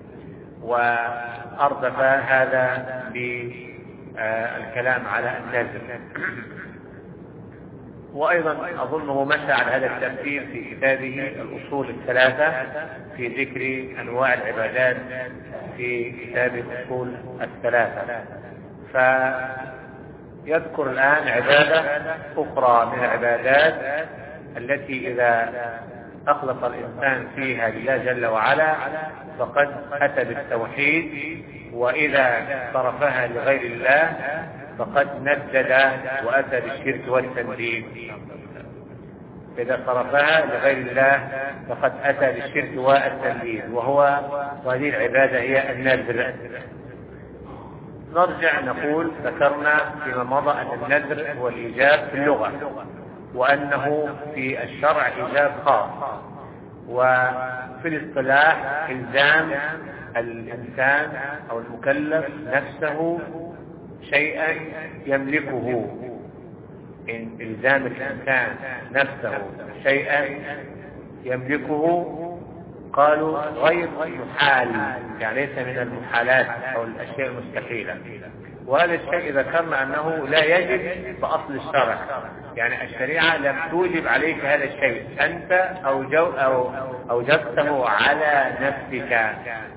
وأردف هذا بالكلام على النذر، وأيضا أظنه مشى على هذا الترتيب في كتابه الأصول الثلاثة في ذكر أنواع العبادات في كتاب الأصول الثلاثة. فيذكر الآن عبادة أخرى من العبادات التي إذا أخلص الإنسان فيها لله جل وعلا فقد أتى بالتوحيد، وإذا صرفها لغير الله فقد ندد وأتى بالشرك والتنديد. إذا صرفها لغير الله فقد أتى بالشرك والتنديد، وهذه العبادة هي النذر. نرجع نقول ذكرنا فيما مضى أن النذر هو الإيجاب في اللغة، وأنه في الشرع إيجاب خاص، وفي الاصطلاح إلزام الإنسان أو المكلف نفسه شيئا يملكه. إن إلزام الإنسان نفسه شيئا يملكه قالوا غير محال، يعني ليس من المحالات أو الأشياء المستحيلة. وهذا الشيء ذكرنا أنه لا يجب بأصل الشرع، يعني الشريعة لم توجب عليك هذا الشيء، أنت أوجبته على نفسك.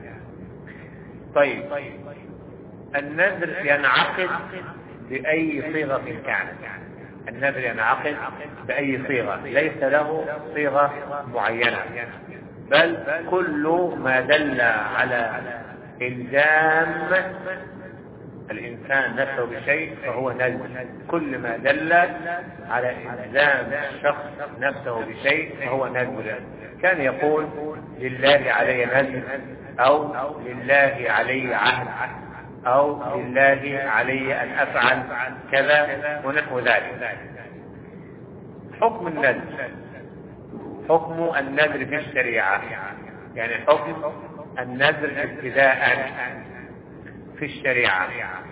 طيب، النذر ينعقد بأي صيغة كانت. النذر ينعقد بأي صيغة، ليس له صيغة معينة، بل كل ما دل على إلزام الإنسان نفسه بشيء فهو نذر. كل ما دل على إلزام الشخص نفسه بشيء فهو نذر. كان يقول لله علي نذر، أو لله علي عهد، أو لله علي أن أفعل كذا ونحو ذلك. حكم النذر، حكم النذر في الشريعة، يعني حكم النذر ابتداء في الشريعة.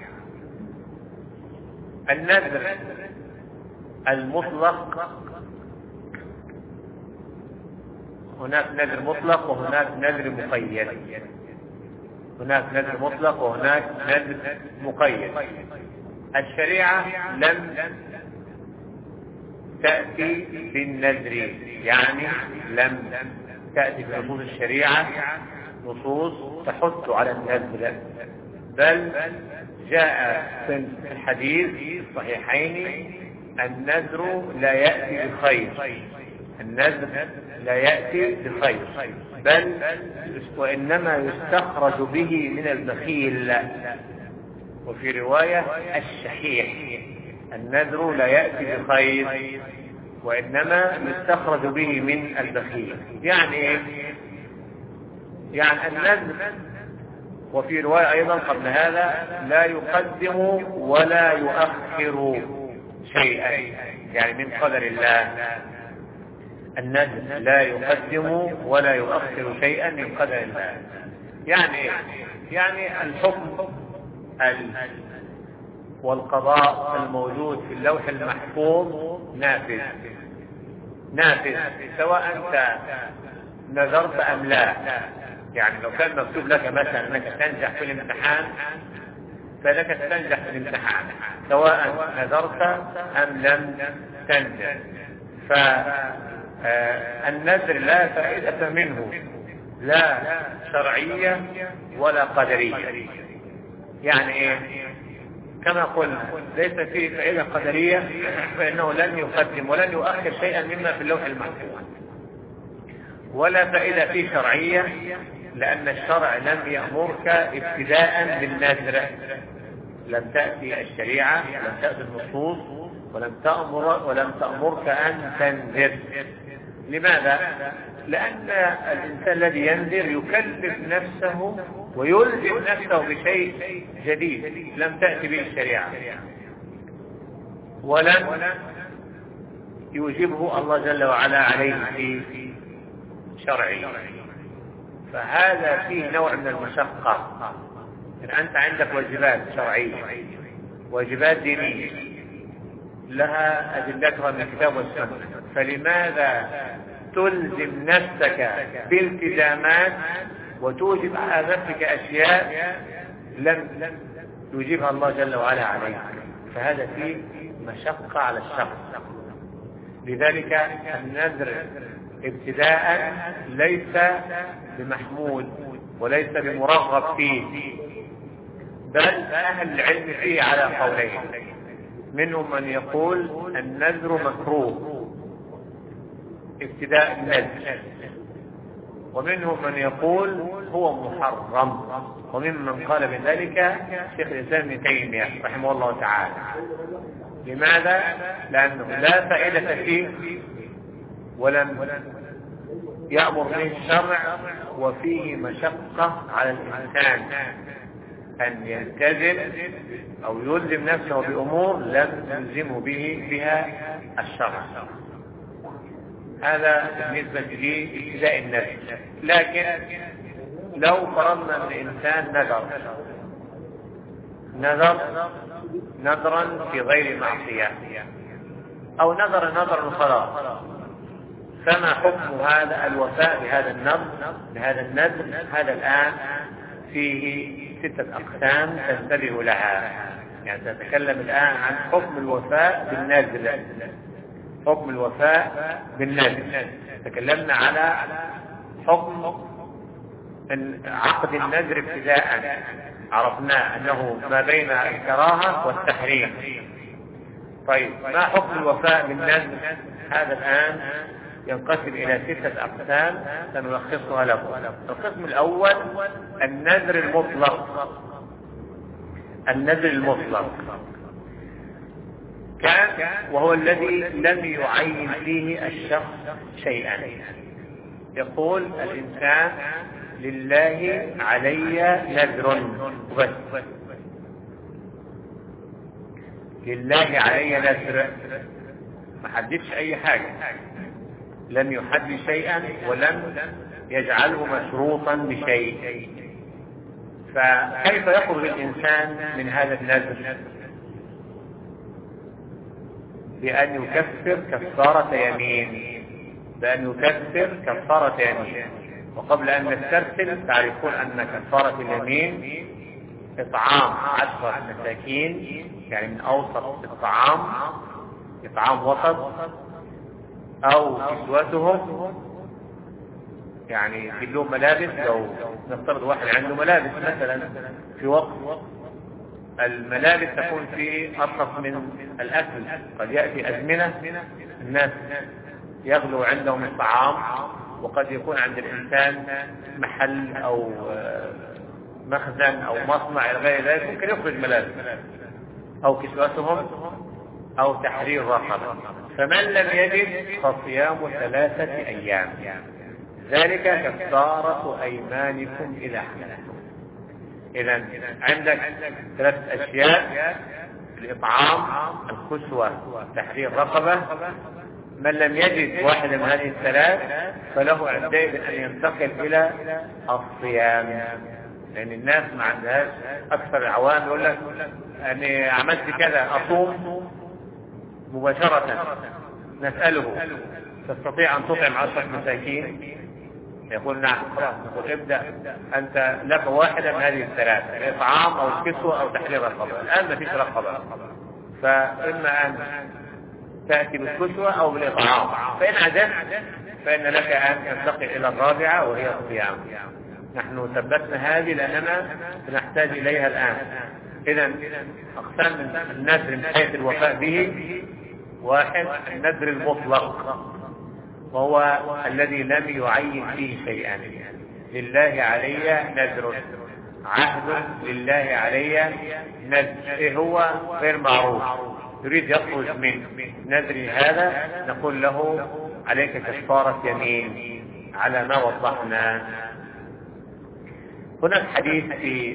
النذر المطلق، هناك نذر مطلق وهناك نذر مقيد. هناك نذر مطلق وهناك نذر مقيد. الشريعة لم تأتي بالنذر، يعني لم تأتي بنصوص الشريعة نصوص تحث على النذر، بل جاء في الحديث الصحيحين النذر لا يأتي بخير، النذر لا يأتي بخير، بل وإنما يستخرج به من البخيل. وفي رواية الشحيح النذر لا يأتي بخير وإنما يستخرج به من البخيل. يعني النذر، وفي رواية أيضا قبل هذا لا يقدم ولا يؤخر شيئا، يعني من قدر الله. النذر لا يقدم ولا يؤخر شيئا من قدر الله. يعني الحكم والقضاء الموجود في اللوح المحفوظ نافذ سواء أنت نذرت أم لا. يعني لو كان مكتوب لك مثلا أنك تنجح في الامتحان فلك تنجح في الامتحان سواء نذرت أم لم تنجح. فالنذر لا فائدة منه، لا شرعية ولا قدرية. يعني إيه؟ كما قلنا ليس فيه فائدة قدرية، فإنه لن يقدم ولن يؤخر شيئا مما في اللوح المحفوظ، ولا فائدة فيه شرعية، لأن الشرع لم يأمرك ابتداء بالنذر. لم تأتي الشريعة، لم تأتي النصوص، ولم تأمرك أن تنذر. لماذا؟ لأن الإنسان الذي ينذر يكلف نفسه ويلزم نفسه بشيء جديد لم تأتي به الشريعة، ولم يوجبه الله جل وعلا عليه في شرعي. فهذا فيه نوع من المشقة. إن أنت عندك واجبات شرعية، واجبات دينية لها أدلتها من الكتاب والسنة، فلماذا تلزم نفسك بالتزامات وتوجب على نفسك أشياء لم يوجبها الله جل وعلا عليك؟ فهذا فيه مشقة على الشخص. لذلك النذر ابتداء ليس بمحمود وليس بمرغب فيه، بل أهل العلم فيه على قولين. منهم من يقول النذر مكروه ابتداء النذر، ومنهم من يقول هو محرم، وممن قال بذلك شيخ الإسلام ابن تيمية رحمه الله تعالى. لماذا؟ لأنه لا فائدة فيه ولم يأمر به الشرع، وفيه مشقة على الإنسان أن يلتزم أو يلزم نفسه بأمور لم يلزمه بها الشرع. هذا بالنسبة لابتداء النذر. لكن لو فرضنا أن الإنسان نذرا في غير معصية، أو نذرا خلاص، فما حكم هذا الوفاء بهذا النذر؟ هذا الآن فيه 6 أقسام تنتبه لها. يعني تتكلم الآن عن حكم الوفاء بالنذر. حكم الوفاء بالنذر، تكلمنا على حكم عقد النذر ابتداء، عرفنا أنه ما بين الكراهة والتحريم. طيب ما حكم الوفاء بالنذر؟ هذا الآن ينقسم إلى 6 أقسام سنلخصها لكم. القسم الأول النذر المطلق. النذر المطلق كان وهو الذي لم يعين فيه الشخص شيئا. يقول الإنسان لله علي نذر بس، لله علي نذر، ما حددش أي حاجة، لم يحدد شيئا ولم يجعله مشروطا بشيء. فكيف يخرج الإنسان من هذا النذر؟ بأن يكفر كفارة يمين، بأن يكفر كفارة يمين. وقبل أن نسترسل تعرفون أن كفارة اليمين إطعام 10 مساكين، يعني من أوسط الطعام، إطعام وسط، أو كسوتهم، يعني في لهم ملابس. لو نفترض واحد عنده ملابس مثلا في وقت الملابس تكون في أرخص من الأكل، قد يأتي أزمنة الناس يغلو عندهم الطعام، وقد يكون عند الإنسان محل أو مخزن أو مصنع إلى غير ذلك، ممكن يخرج ملابس أو كسوتهم أو تحرير رقبة. فمن لم يجد فصيام 3 أيام، ذلك كفارة أيمانكم إذا حلفتم. إذا عندك 3 أشياء: الإطعام، الكسوة، تحرير رقبة. من لم يجد واحدة من هذه الثلاث فله عندئذ أن ينتقل إلى الصيام، لأن الناس ما عندهاش. أكثر العوام يقول لك أني عملت كذا أصوم مباشرة. نسأله: تستطيع أن تطعم 10 مساكين؟ يقول: نعم. نقول: ابدأ أنت، لك واحدة من هذه الثلاثة: الإطعام أو الكسوة أو تحرير رقبة. الآن ما فيش رقبة، فإما أن تأتي بالكسوة أو بالإطعام. فإن عجزت فإن لك أن تنتقل إلى الرابعة وهي الصيام. نحن ثبتنا هذه لأننا سنحتاج إليها الآن. إذن أقسام النذر من حيث الوفاء به: 1. النذر المطلق، وهو الذي لم يعين فيه شيئا. لله علي نذر، عهد لله علي نذر، إيه هو؟ غير معروف، يريد يخرج من نذر هذا، نقول له: عليك كفارة يمين على ما وضحنا. هناك حديث في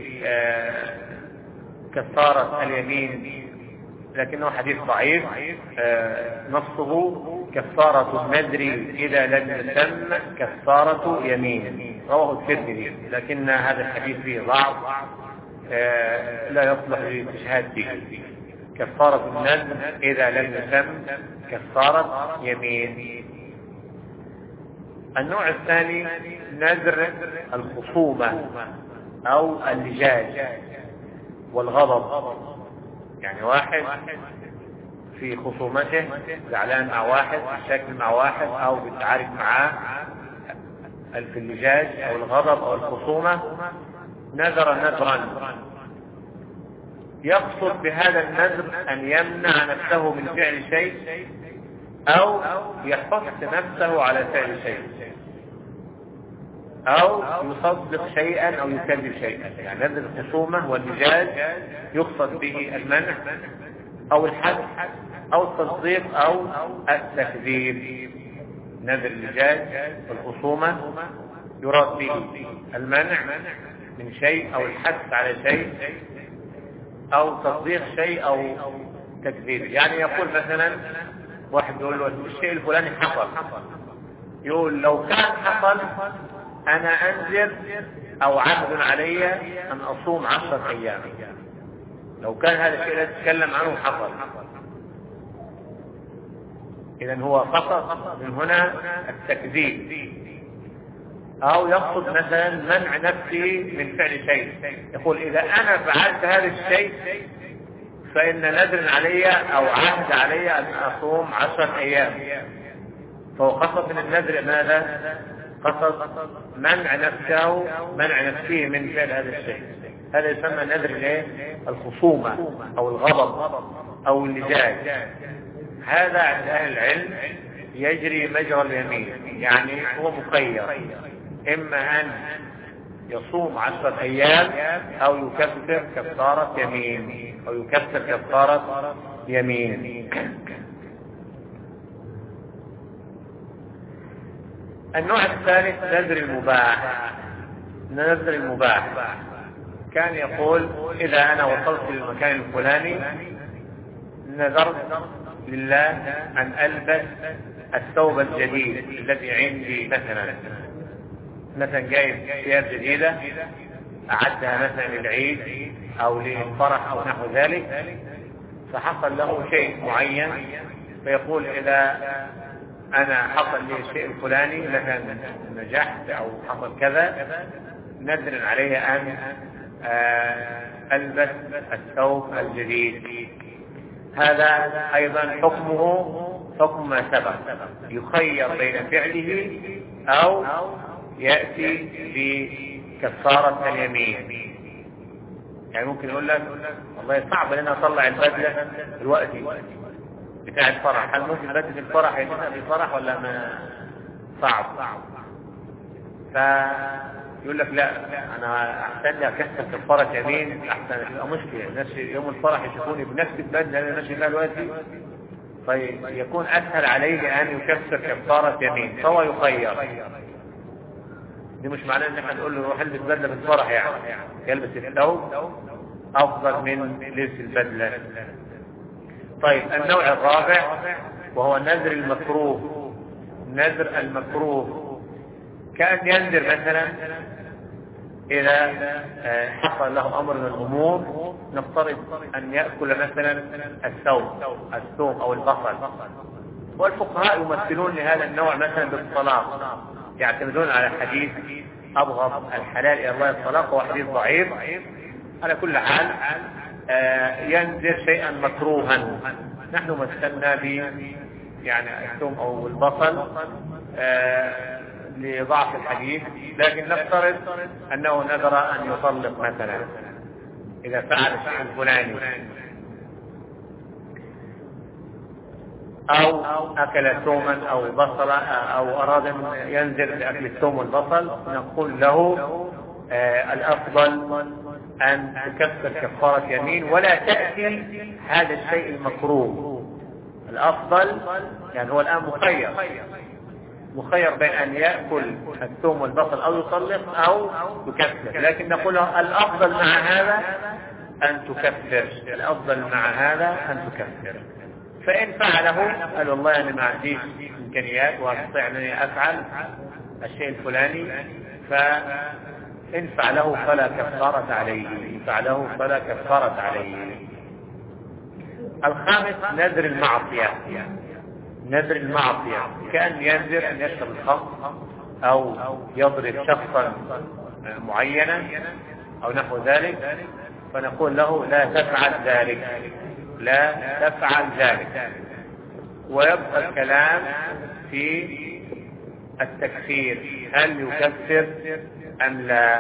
كفارة اليمين لكنه حديث ضعيف، نصه: كفارة النذر إذا لم يسم كفارة يمين، رواه الترمذي، لكن هذا الحديث فيه ضعف لا يصلح للاستشهاد به. كفارة النذر إذا لم يسم كفارة يمين. النوع الثاني نذر الخصومة أو اللجاج والغضب، يعني واحد في خصومته زعلان مع واحد، شاكل مع واحد، أو بيتعارك معاه، في اللجاج أو الغضب أو الخصومة، نذر نذرا يقصد بهذا النذر أن يمنع نفسه من فعل شيء أو يحث نفسه على فعل شيء، أو يصدق شيئا أو يكذب شيئا. يعني نذر الخصومة واللجاج يقصد به المنع أو الحث أو التصديق أو التكذيب. نذر اللجاج والخصومة يراد به المنع من شيء أو الحث على شيء أو تصديق شيء أو تكذيب. يعني يقول مثلا واحد يقول له: الشيء الفلاني حصل، يقول: لو كان حصل أنا أنذر أو عهد علي أن أصوم 10 أيام. لو كان هذا الشيء الذي تتكلم عنه حصل. إذن هو قصد من هنا التكذيب. أو يقصد مثلا منع نفسي من فعل شيء، يقول: إذا أنا فعلت هذا الشيء فإن نذر علي أو عهد علي أن أصوم 10 أيام. فهو قصد من النذر ماذا؟ قصد منع نفسه من فعل هذا الشيء. هذا يسمى نذر الخصومة أو الغضب أو اللجاج. هذا عند أهل العلم يجري مجرى اليمين، يعني هو مخير: إما أن يصوم 10 أيام أو يكفر كفارة يمين، أو يكفر كفارة يمين. النوع الثالث نذر المباح. نذر المباح كان يقول إذا أنا وصلت للمكان الفلاني نذرت لله أن ألبس الثوب الجديد الذي عندي، مثلا جايب ثياب جديدة أعدها مثلا للعيد أو للفرح أو نحو ذلك، فحصل له شيء معين فيقول إذا أنا حصل لي الشيء الفلاني مثلا نجحت أو حصل كذا نذر عليه أن ألبس الثوب الجديد. هذا أيضا حكمه حكم ما سبق، يخير بين فعله أو يأتي بكفارة اليمين. يعني ممكن يقول لك والله صعب لنا أطلع البدلة دلوقتي بتاع الفرح، هل ممكن بدلة الفرح يجيبها في الفرح ولا ما صعب؟ فيقول لك لا أنا أحسن لي أكسر كفارة يمين أحسن، تبقى مشكلة الناس يوم الفرح يشوفوني بنفس البدلة اللي أنا ماشي بها دلوقتي، فيكون أسهل عليه أن يكسر كفارة يمين، فهو يخير. دي مش معناه ان احنا نقول له روح البس بدله في الفرح، يعني يلبس الثوب افضل من لبس البدله. طيب النوع الرابع وهو نذر المكروه. نذر المكروه كأن ينذر مثلا إذا حصل له أمر من الأمور، نفترض أن يأكل مثلا الثوم أو البصل، والفقهاء يمثلون لهذا النوع مثلا بالطلاق، يعتمدون على حديث أبغض الحلال إلى الله الطلاق، وهو حديث ضعيف. على كل حال ينذر شيئا مكروها، نحن مثلنا ب يعني الثوم أو البصل لضعف الحديث، لكن نفترض أنه نذر أن يطلق مثلا إذا فعل الشيء الفلاني، أو أكل ثوما أو بصلا أو أراد أن ينزل بأكل الثوم والبصل، نقول له الأفضل أن تكفر كفارة يمين ولا تأتي هذا الشيء المكروه. الأفضل يعني هو الآن مخير بين أن يأكل الثوم والبصل أو يطلق أو يكفر، لكن نقول له الأفضل مع هذا أن تكفر، الأفضل مع هذا أن تكفر. فإن فعله قال والله أنا ما عنديش إمكانيات وأستطيع أنني أفعل الشيء الفلاني، فإن فعله فلا كفارة عليه، إن فعله فلا كفارة عليه. الخامس نذر المعصية. نذر المعصية كأن ينذر أن يشرب الخمر أو يضرب شخصا معينا أو نحو ذلك، فنقول له لا تفعل ذلك، لا تفعل ذلك. ويبقى الكلام في التكفير، هل يكفر أم لا؟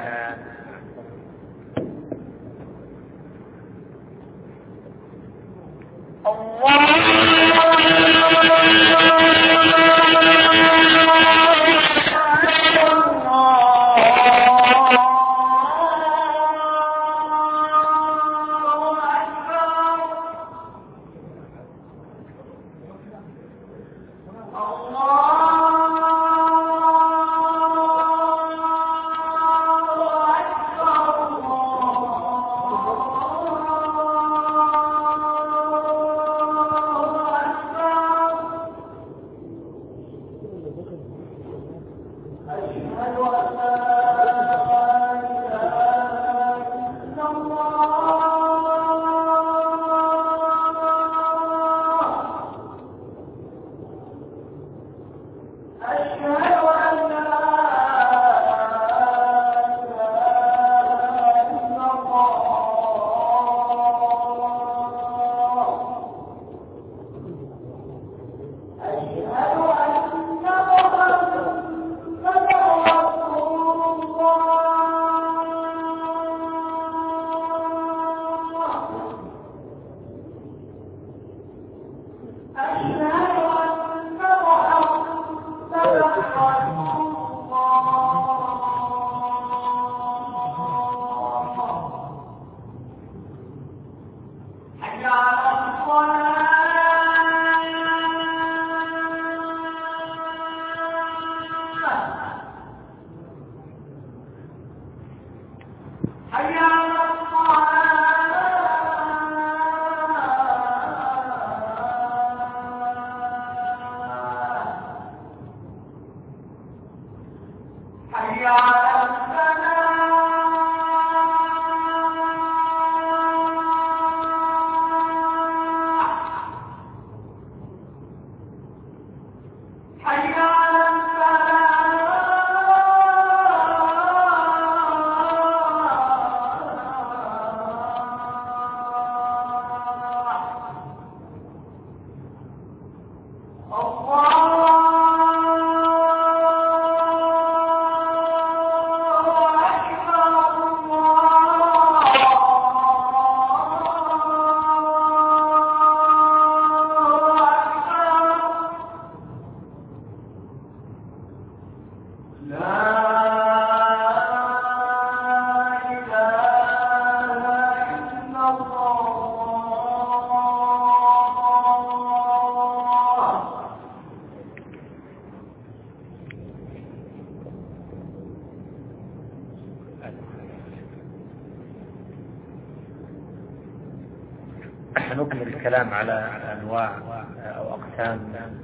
نكمل الكلام على أنواع أو أقسام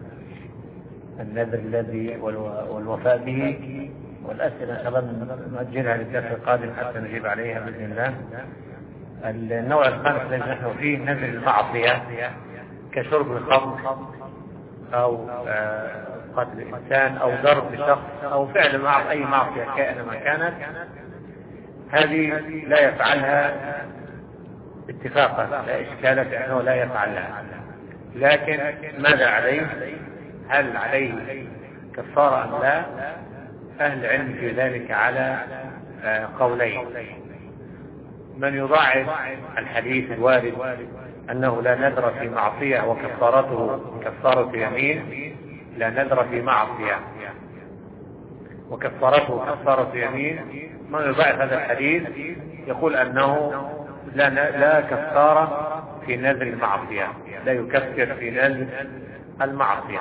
النذر الذي والوفاء به، والأسئلة إن شاء الله نؤجلها للدرس القادم حتى نجيب عليها بإذن الله. النوع الخامس الذي نحن فيه نذر المعصية كشرب الخمر أو قتل الإنسان أو ضرب شخص أو فعل أي معصية كائنا ما كانت. هذه لا يفعلها اتفاقا، لا إشكال في أنه لا يفعلها، لكن ماذا عليه؟ هل عليه كفارة أم لا؟ أهل العلم في ذلك على قولين. من يضاعف الحديث الوارد أنه لا نذر في معصية وكفارته كفارة يمين، لا نذر في معصية وكفارته كفارة يمين، من يضاعف هذا الحديث يقول أنه لا كفارة في نذر المعصية، لا يكفر في نذر المعصية،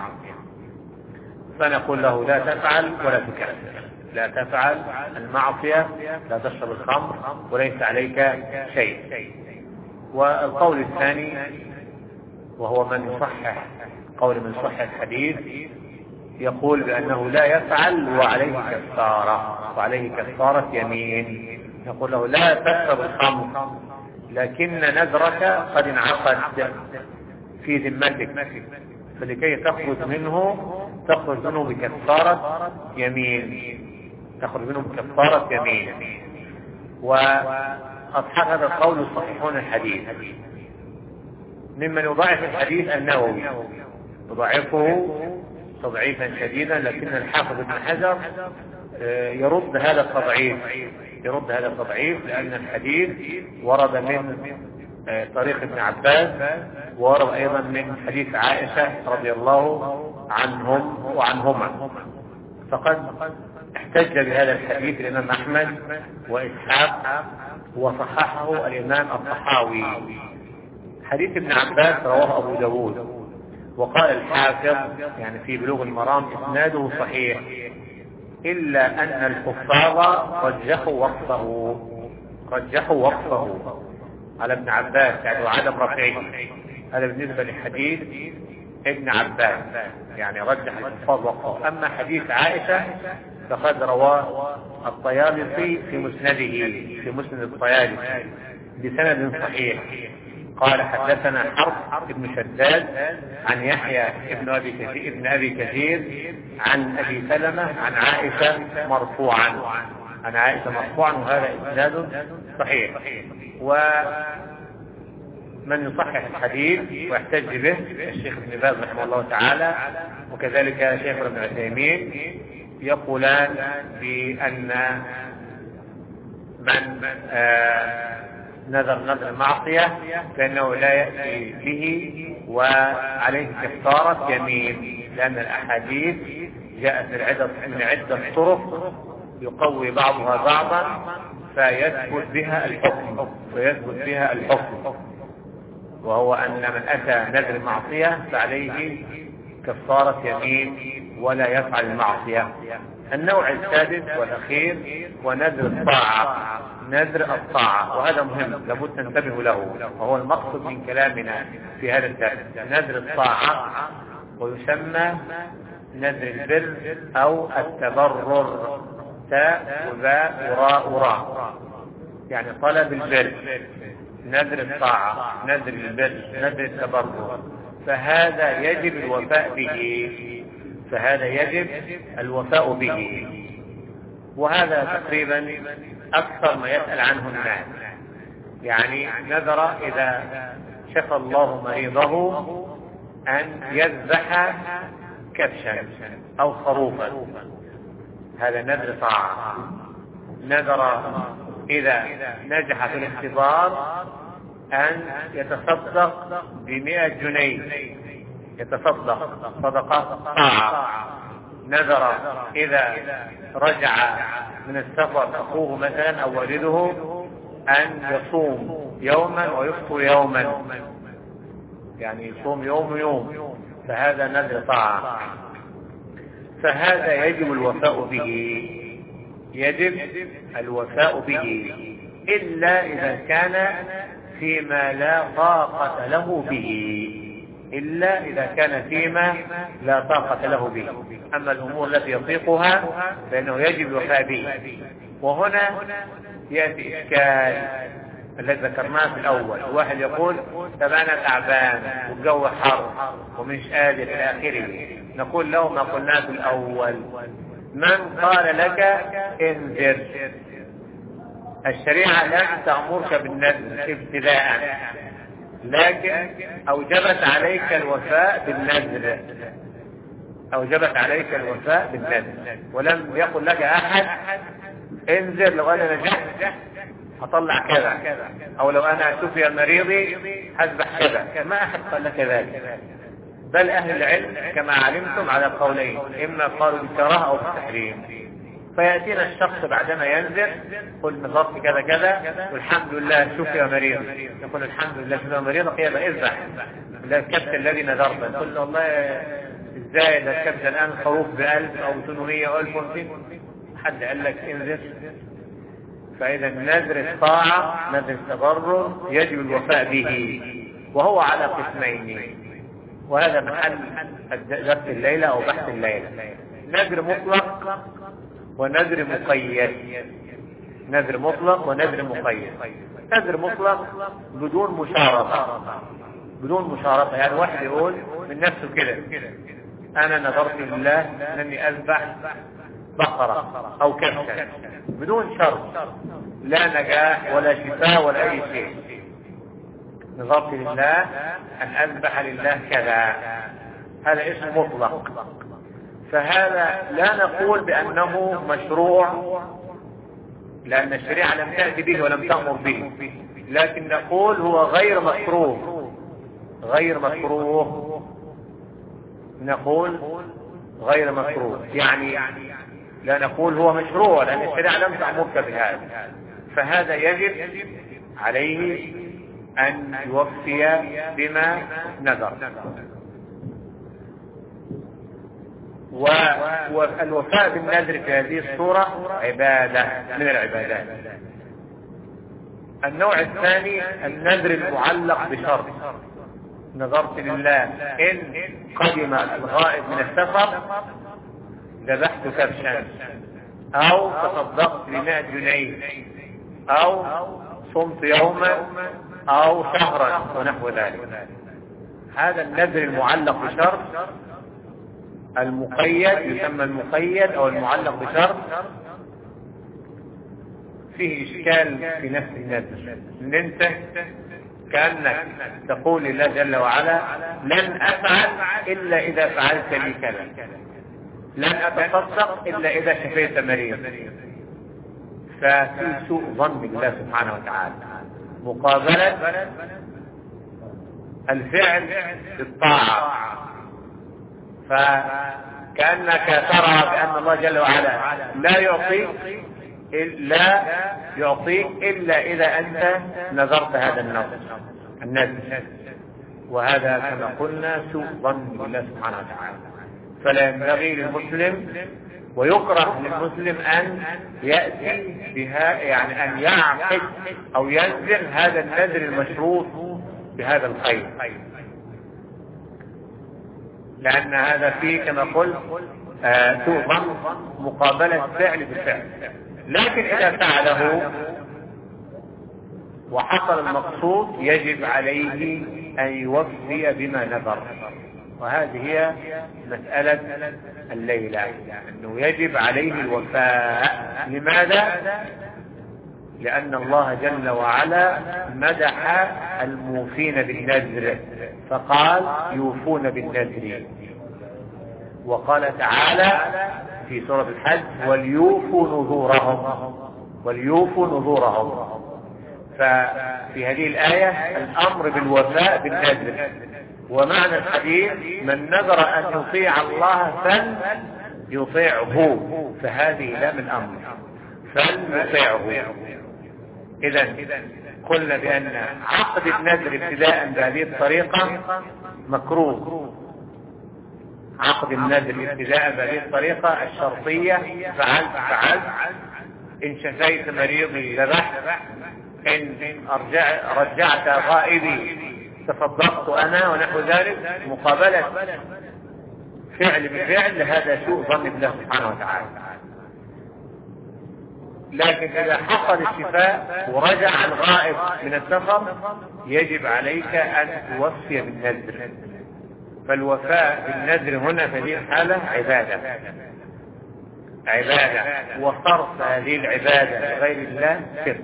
فنقول له لا تفعل ولا تكفر، لا تفعل المعصية، لا تشرب الخمر وليس عليك شيء. والقول الثاني وهو من يصحح قول من صحح الحديث يقول بأنه لا يفعل وعليه كفارة، وعليه كفارة يمين، يقول له لا تشرب الخمر لكن نذرك قد انعقد في ذمتك، فلكي تخرج منه بكفارة يمين، تخرج منه بكفارة يمين. وأصحاب هذا القول يصححون الحديث. ممن يضاعف الحديث النووي، يضاعفه تضعيفا شديدا، لكن الحافظ ابن حجر يرد هذا التضعيف لأن الحديث ورد من طريق ابن عباس، وورد أيضا من حديث عائشة رضي الله عنهم وعنهما، فقد احتج بهذا الحديث الإمام أحمد وإسحاق وصححه الإمام الطحاوي. حديث ابن عباس رواه أبو داود، وقال الحافظ يعني في بلوغ المرام إسناده صحيح، إلا أن الحفاظ رجحوا وقفه على ابن عباس، يعني وعدم رفعه. هذا بالنسبة لحديث ابن عباس، يعني رجح الحفاظ وقفه. أما حديث عائشة فقد رواه الطيالسي في مسنده، في مسند الطيالسي بسند صحيح، قال حدثنا حرب ابن شداد عن يحيى ابن أبي كثير عن أبي سلمة عن عائشة مرفوعا، وهذا إسناد صحيح. ومن يصحح الحديث ويحتج به الشيخ ابن باز رحمه الله تعالى، وكذلك شيخ ابن عثيمين، يقولان بأن من نذر المعصية فإنه لا يأتي به وعليه كفارة يمين، لأن الأحاديث جاءت من عدة طرق يقوي بعضها بعضا فيثبت بها الحكم. وهو أن من أتى نذر المعصية فعليه كفارة يمين ولا يفعل المعصية. النوع السادس والأخير ونذر الطاعة، نذر الطاعة، وهذا مهم لابد تنتبهوا له، وهو المقصود من كلامنا في هذا الدرس. نذر الطاعة ويسمى نذر البر أو التبرر، تاء وباء وراء وراء، يعني طلب البر، نذر الطاعة، نذر البر، نذر التبرر، فهذا يجب الوفاء به، فهذا يجب الوفاء به. وهذا تقريبا أكثر ما يسأل عنه الناس، يعني نذر إذا شفى الله مريضه أن يذبح كبشا أو خروفا، هذا نذر طاعة. نذر إذا نجح في الاختبار أن يتصدق ب100 جنيه، يتصدق صدقة طاعة. نذر إذا رجع من السفر أخوه مثلا أو والده أن يصوم يوما ويفطر يوما، يعني يصوم يوم ويوم، فهذا نذر طاعة، فهذا يجب الوفاء به، يجب الوفاء به، إلا إذا كان فيما لا طاقة له به، إلا إذا كان فيما لا طاقة له به. أما الأمور التي يطيقها فإنه يجب الوفاء به. وهنا يأتي إشكال الذي ذكرناه في الأول، واحد يقول طب أنا تعبان والجو حر ومش قادر إلى آخره، نقول له ما قلنا في الأول، من قال لك انذر؟ الشريعة لم تأمرك بالنذر ابتداء، لكن أوجبت عليك الوفاء بالنذر، أوجبت عليك الوفاء بالنذر، ولم يقل لك أحد انذر لو أنا نجحت هطلع كذا، أو لو أنا شفي مريضي هذبح كذا، ما أحد قال لك ذلك. بل أهل العلم كما علمتم على قولين، إما قالوا بالكراهة أو بالتحريم. فيأتينا الشخص بعدما ينذر قل نظرت كذا كذا والحمد لله شفي مريض، يقول الحمد لله شفي مريض، قيل اذبح الكبش الذي نذرته، يقول له والله ازاي ده الكبش الآن خروف ب1000 أو 800 أو 1200، حد قال لك انذر؟ فإذا نذر الطاعة نذر التبرر يجب الوفاء به، وهو على قسمين، وهذا محل درس الليلة أو بحث الليلة. نذر مطلق ونذر مقيد، نذر مطلق ونذر مقيد. نذر مطلق بدون مشارطة، بدون مشارطة، يعني واحد يقول من نفسه كده أنا نذرت لله أنني أذبح بقرة أو كبشة بدون شرط، لا نجاح ولا شفاء ولا أي شيء، نذرت لله أن أذبح لله كذا، هذا اسم مطلق. فهذا لا نقول بأنه مشروع لأن الشريعة لم تأتي به ولم تأمر به، لكن نقول هو غير مكروه، غير مكروه، نقول غير مكروه، يعني لا نقول هو مشروع لأن الشريعة لم تأمرك بهذا. فهذا يجب عليه أن يوفي بما نذر. والوفاء بالنذر في هذه الصورة عبادة من العبادات. النوع الثاني النذر المعلق بشرط، نذرت لله إن قدم الغائب من السفر ذبحت كبشا، أو تصدقت ب100 جنيه، أو صمت يوما أو شهرا ونحو ذلك. هذا النذر المعلق بشرط. المقيد يسمى المقيد أو المعلق بشرط، فيه إشكال في نفس النذر، إن أنت كأنك تقول لله جل وعلا لن أفعل إلا إذا فعلت لي كذا، لن أتصدق إلا إذا شفيت مريض، ففي سوء ظن بالله سبحانه وتعالى مقابلة الفعل بالطاعة. فكأنك ترى بأن الله جل وعلا لا يعطيك إلا إذا أنت نذرت هذا النذر، النذر، وهذا كما قلنا سوء ظن بالله سبحانه وتعالى. فلا ينبغي للمسلم ويكره للمسلم أن يأتي بها، يعني أن يعقد أو ينذر هذا النذر المشروط بهذا الخير، لأن هذا فيه كما قلت سوء ظن مقابلة فعل بالفعل. لكن إذا فعله وحصل المقصود يجب عليه أن يوفي بما نذر، وهذه هي مسألة الليلة، أنه يجب عليه الوفاء. لماذا؟ لأن الله جل وعلا مدح الموفين بالنذر فقال يوفون بالنذر، وقال تعالى في سورة الحج وليوفوا نذورهم. ففي هذه الآية الأمر بالوفاء بالنذر. ومعنى الحديث من نذر أن يطيع الله فليطيعه، فهذه لام الأمر فليطيعه. إذا قلنا بأن عقد النذر ابتداء بهذه الطريقة مكروه. عقد النذر ابتداء بهذه الطريقة الشرطية، فعلت إن شفيت مريضي ذبحت، إن رجعت غائبي تصدقت أنا، ونحو ذلك، مقابلة فعل بفعل. هذا سوء ظن بالله سبحانه وتعالى. لكن إذا حصل الشفاء ورجع الغائب من السفر يجب عليك أن توفي بالنذر. فالوفاء بالنذر هنا في هذه الحالة عبادة، وصرف هذه العبادة لغير الله شرك.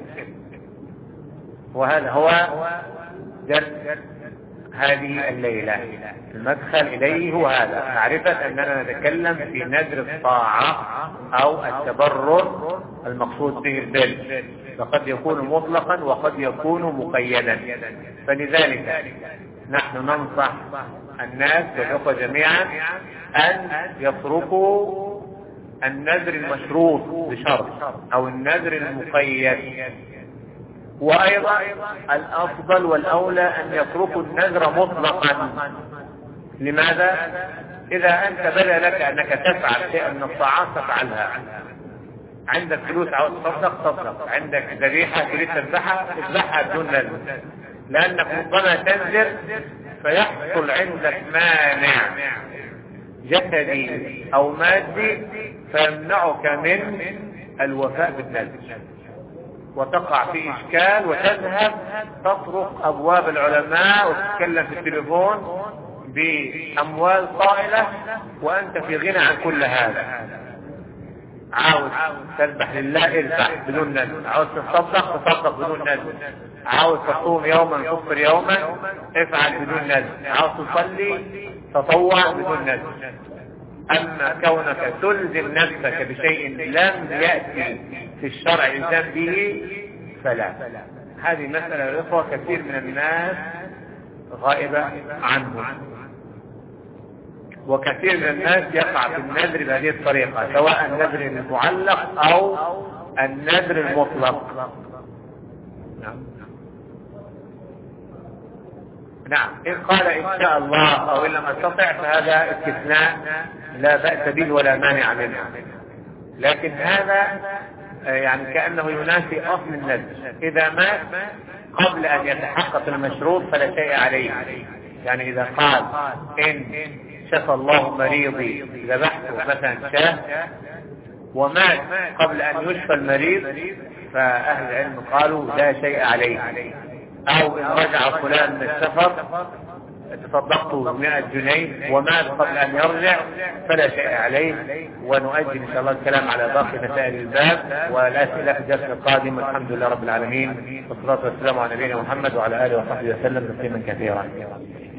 وهذا هو درس هذه الليلة. المدخل إليه هو هذا، معرفة أننا نتكلم في نذر الطاعة أو التبرر المقصود به البر، فقد يكون مطلقا وقد يكون مقيدا. فلذلك نحن ننصح الناس والأخوة جميعا أن يتركوا النذر المشروط بشرط أو النذر المقيد. وأيضا الأفضل والأولى أن يتركوا النذر مطلقا. لماذا؟ إذا أنت بدا لك أنك تفعل شيئا من الطاعات تفعلها، عندك فلوس عاوز تصدق، عندك ذبيحة تريد تذبحها بدون نذر، لأنك ربما تنذر فيحصل عندك مانع جسدي أو مادي فيمنعك من الوفاء بالنذر، وتقع في إشكال وتذهب تطرق أبواب العلماء وتتكلم في التليفون بأموال طائلة وأنت في غنى عن كل هذا. عاوز تذبح لله اذبح بدون نذر، عاوز تصدق بدون نذر، عاوز تصوم يوما تفطر يوما افعل بدون نذر، عاوز تصلي تطوع بدون نذر. أما كونك تلزم نفسك بشيء لم يأتي في الشرع الزام به فلا. هذه مسألة الإخوة كثير من الناس غائبة عنه، وكثير من الناس يقع في النذر بهذه الطريقة، سواء النذر المعلق أو النذر المطلق. نعم، إن قال إن شاء الله أو إن لم أستطع فهذا استثناء لا بأس به ولا مانع منه، لكن هذا يعني كأنه ينافي أصل النذر. إذا مات قبل أن يتحقق المشروط فلا شيء عليه. يعني إذا قال إن شفى الله مريضي ذبحته مثلا شاة ومات قبل أن يشفى المريض فأهل العلم قالوا لا شيء عليه. أو إن رجع فلان من السفر تصدقت 100 جنيه ومات قبل أن يرجع فلا شيء عليه. ونؤجل إن شاء الله الكلام على باقي مسائل الباب والأسئلة في الدرس القادم. والحمد لله رب العالمين، والصلاة والسلام على نبينا محمد وعلى آله وصحبه وسلم تسليما كثيرا.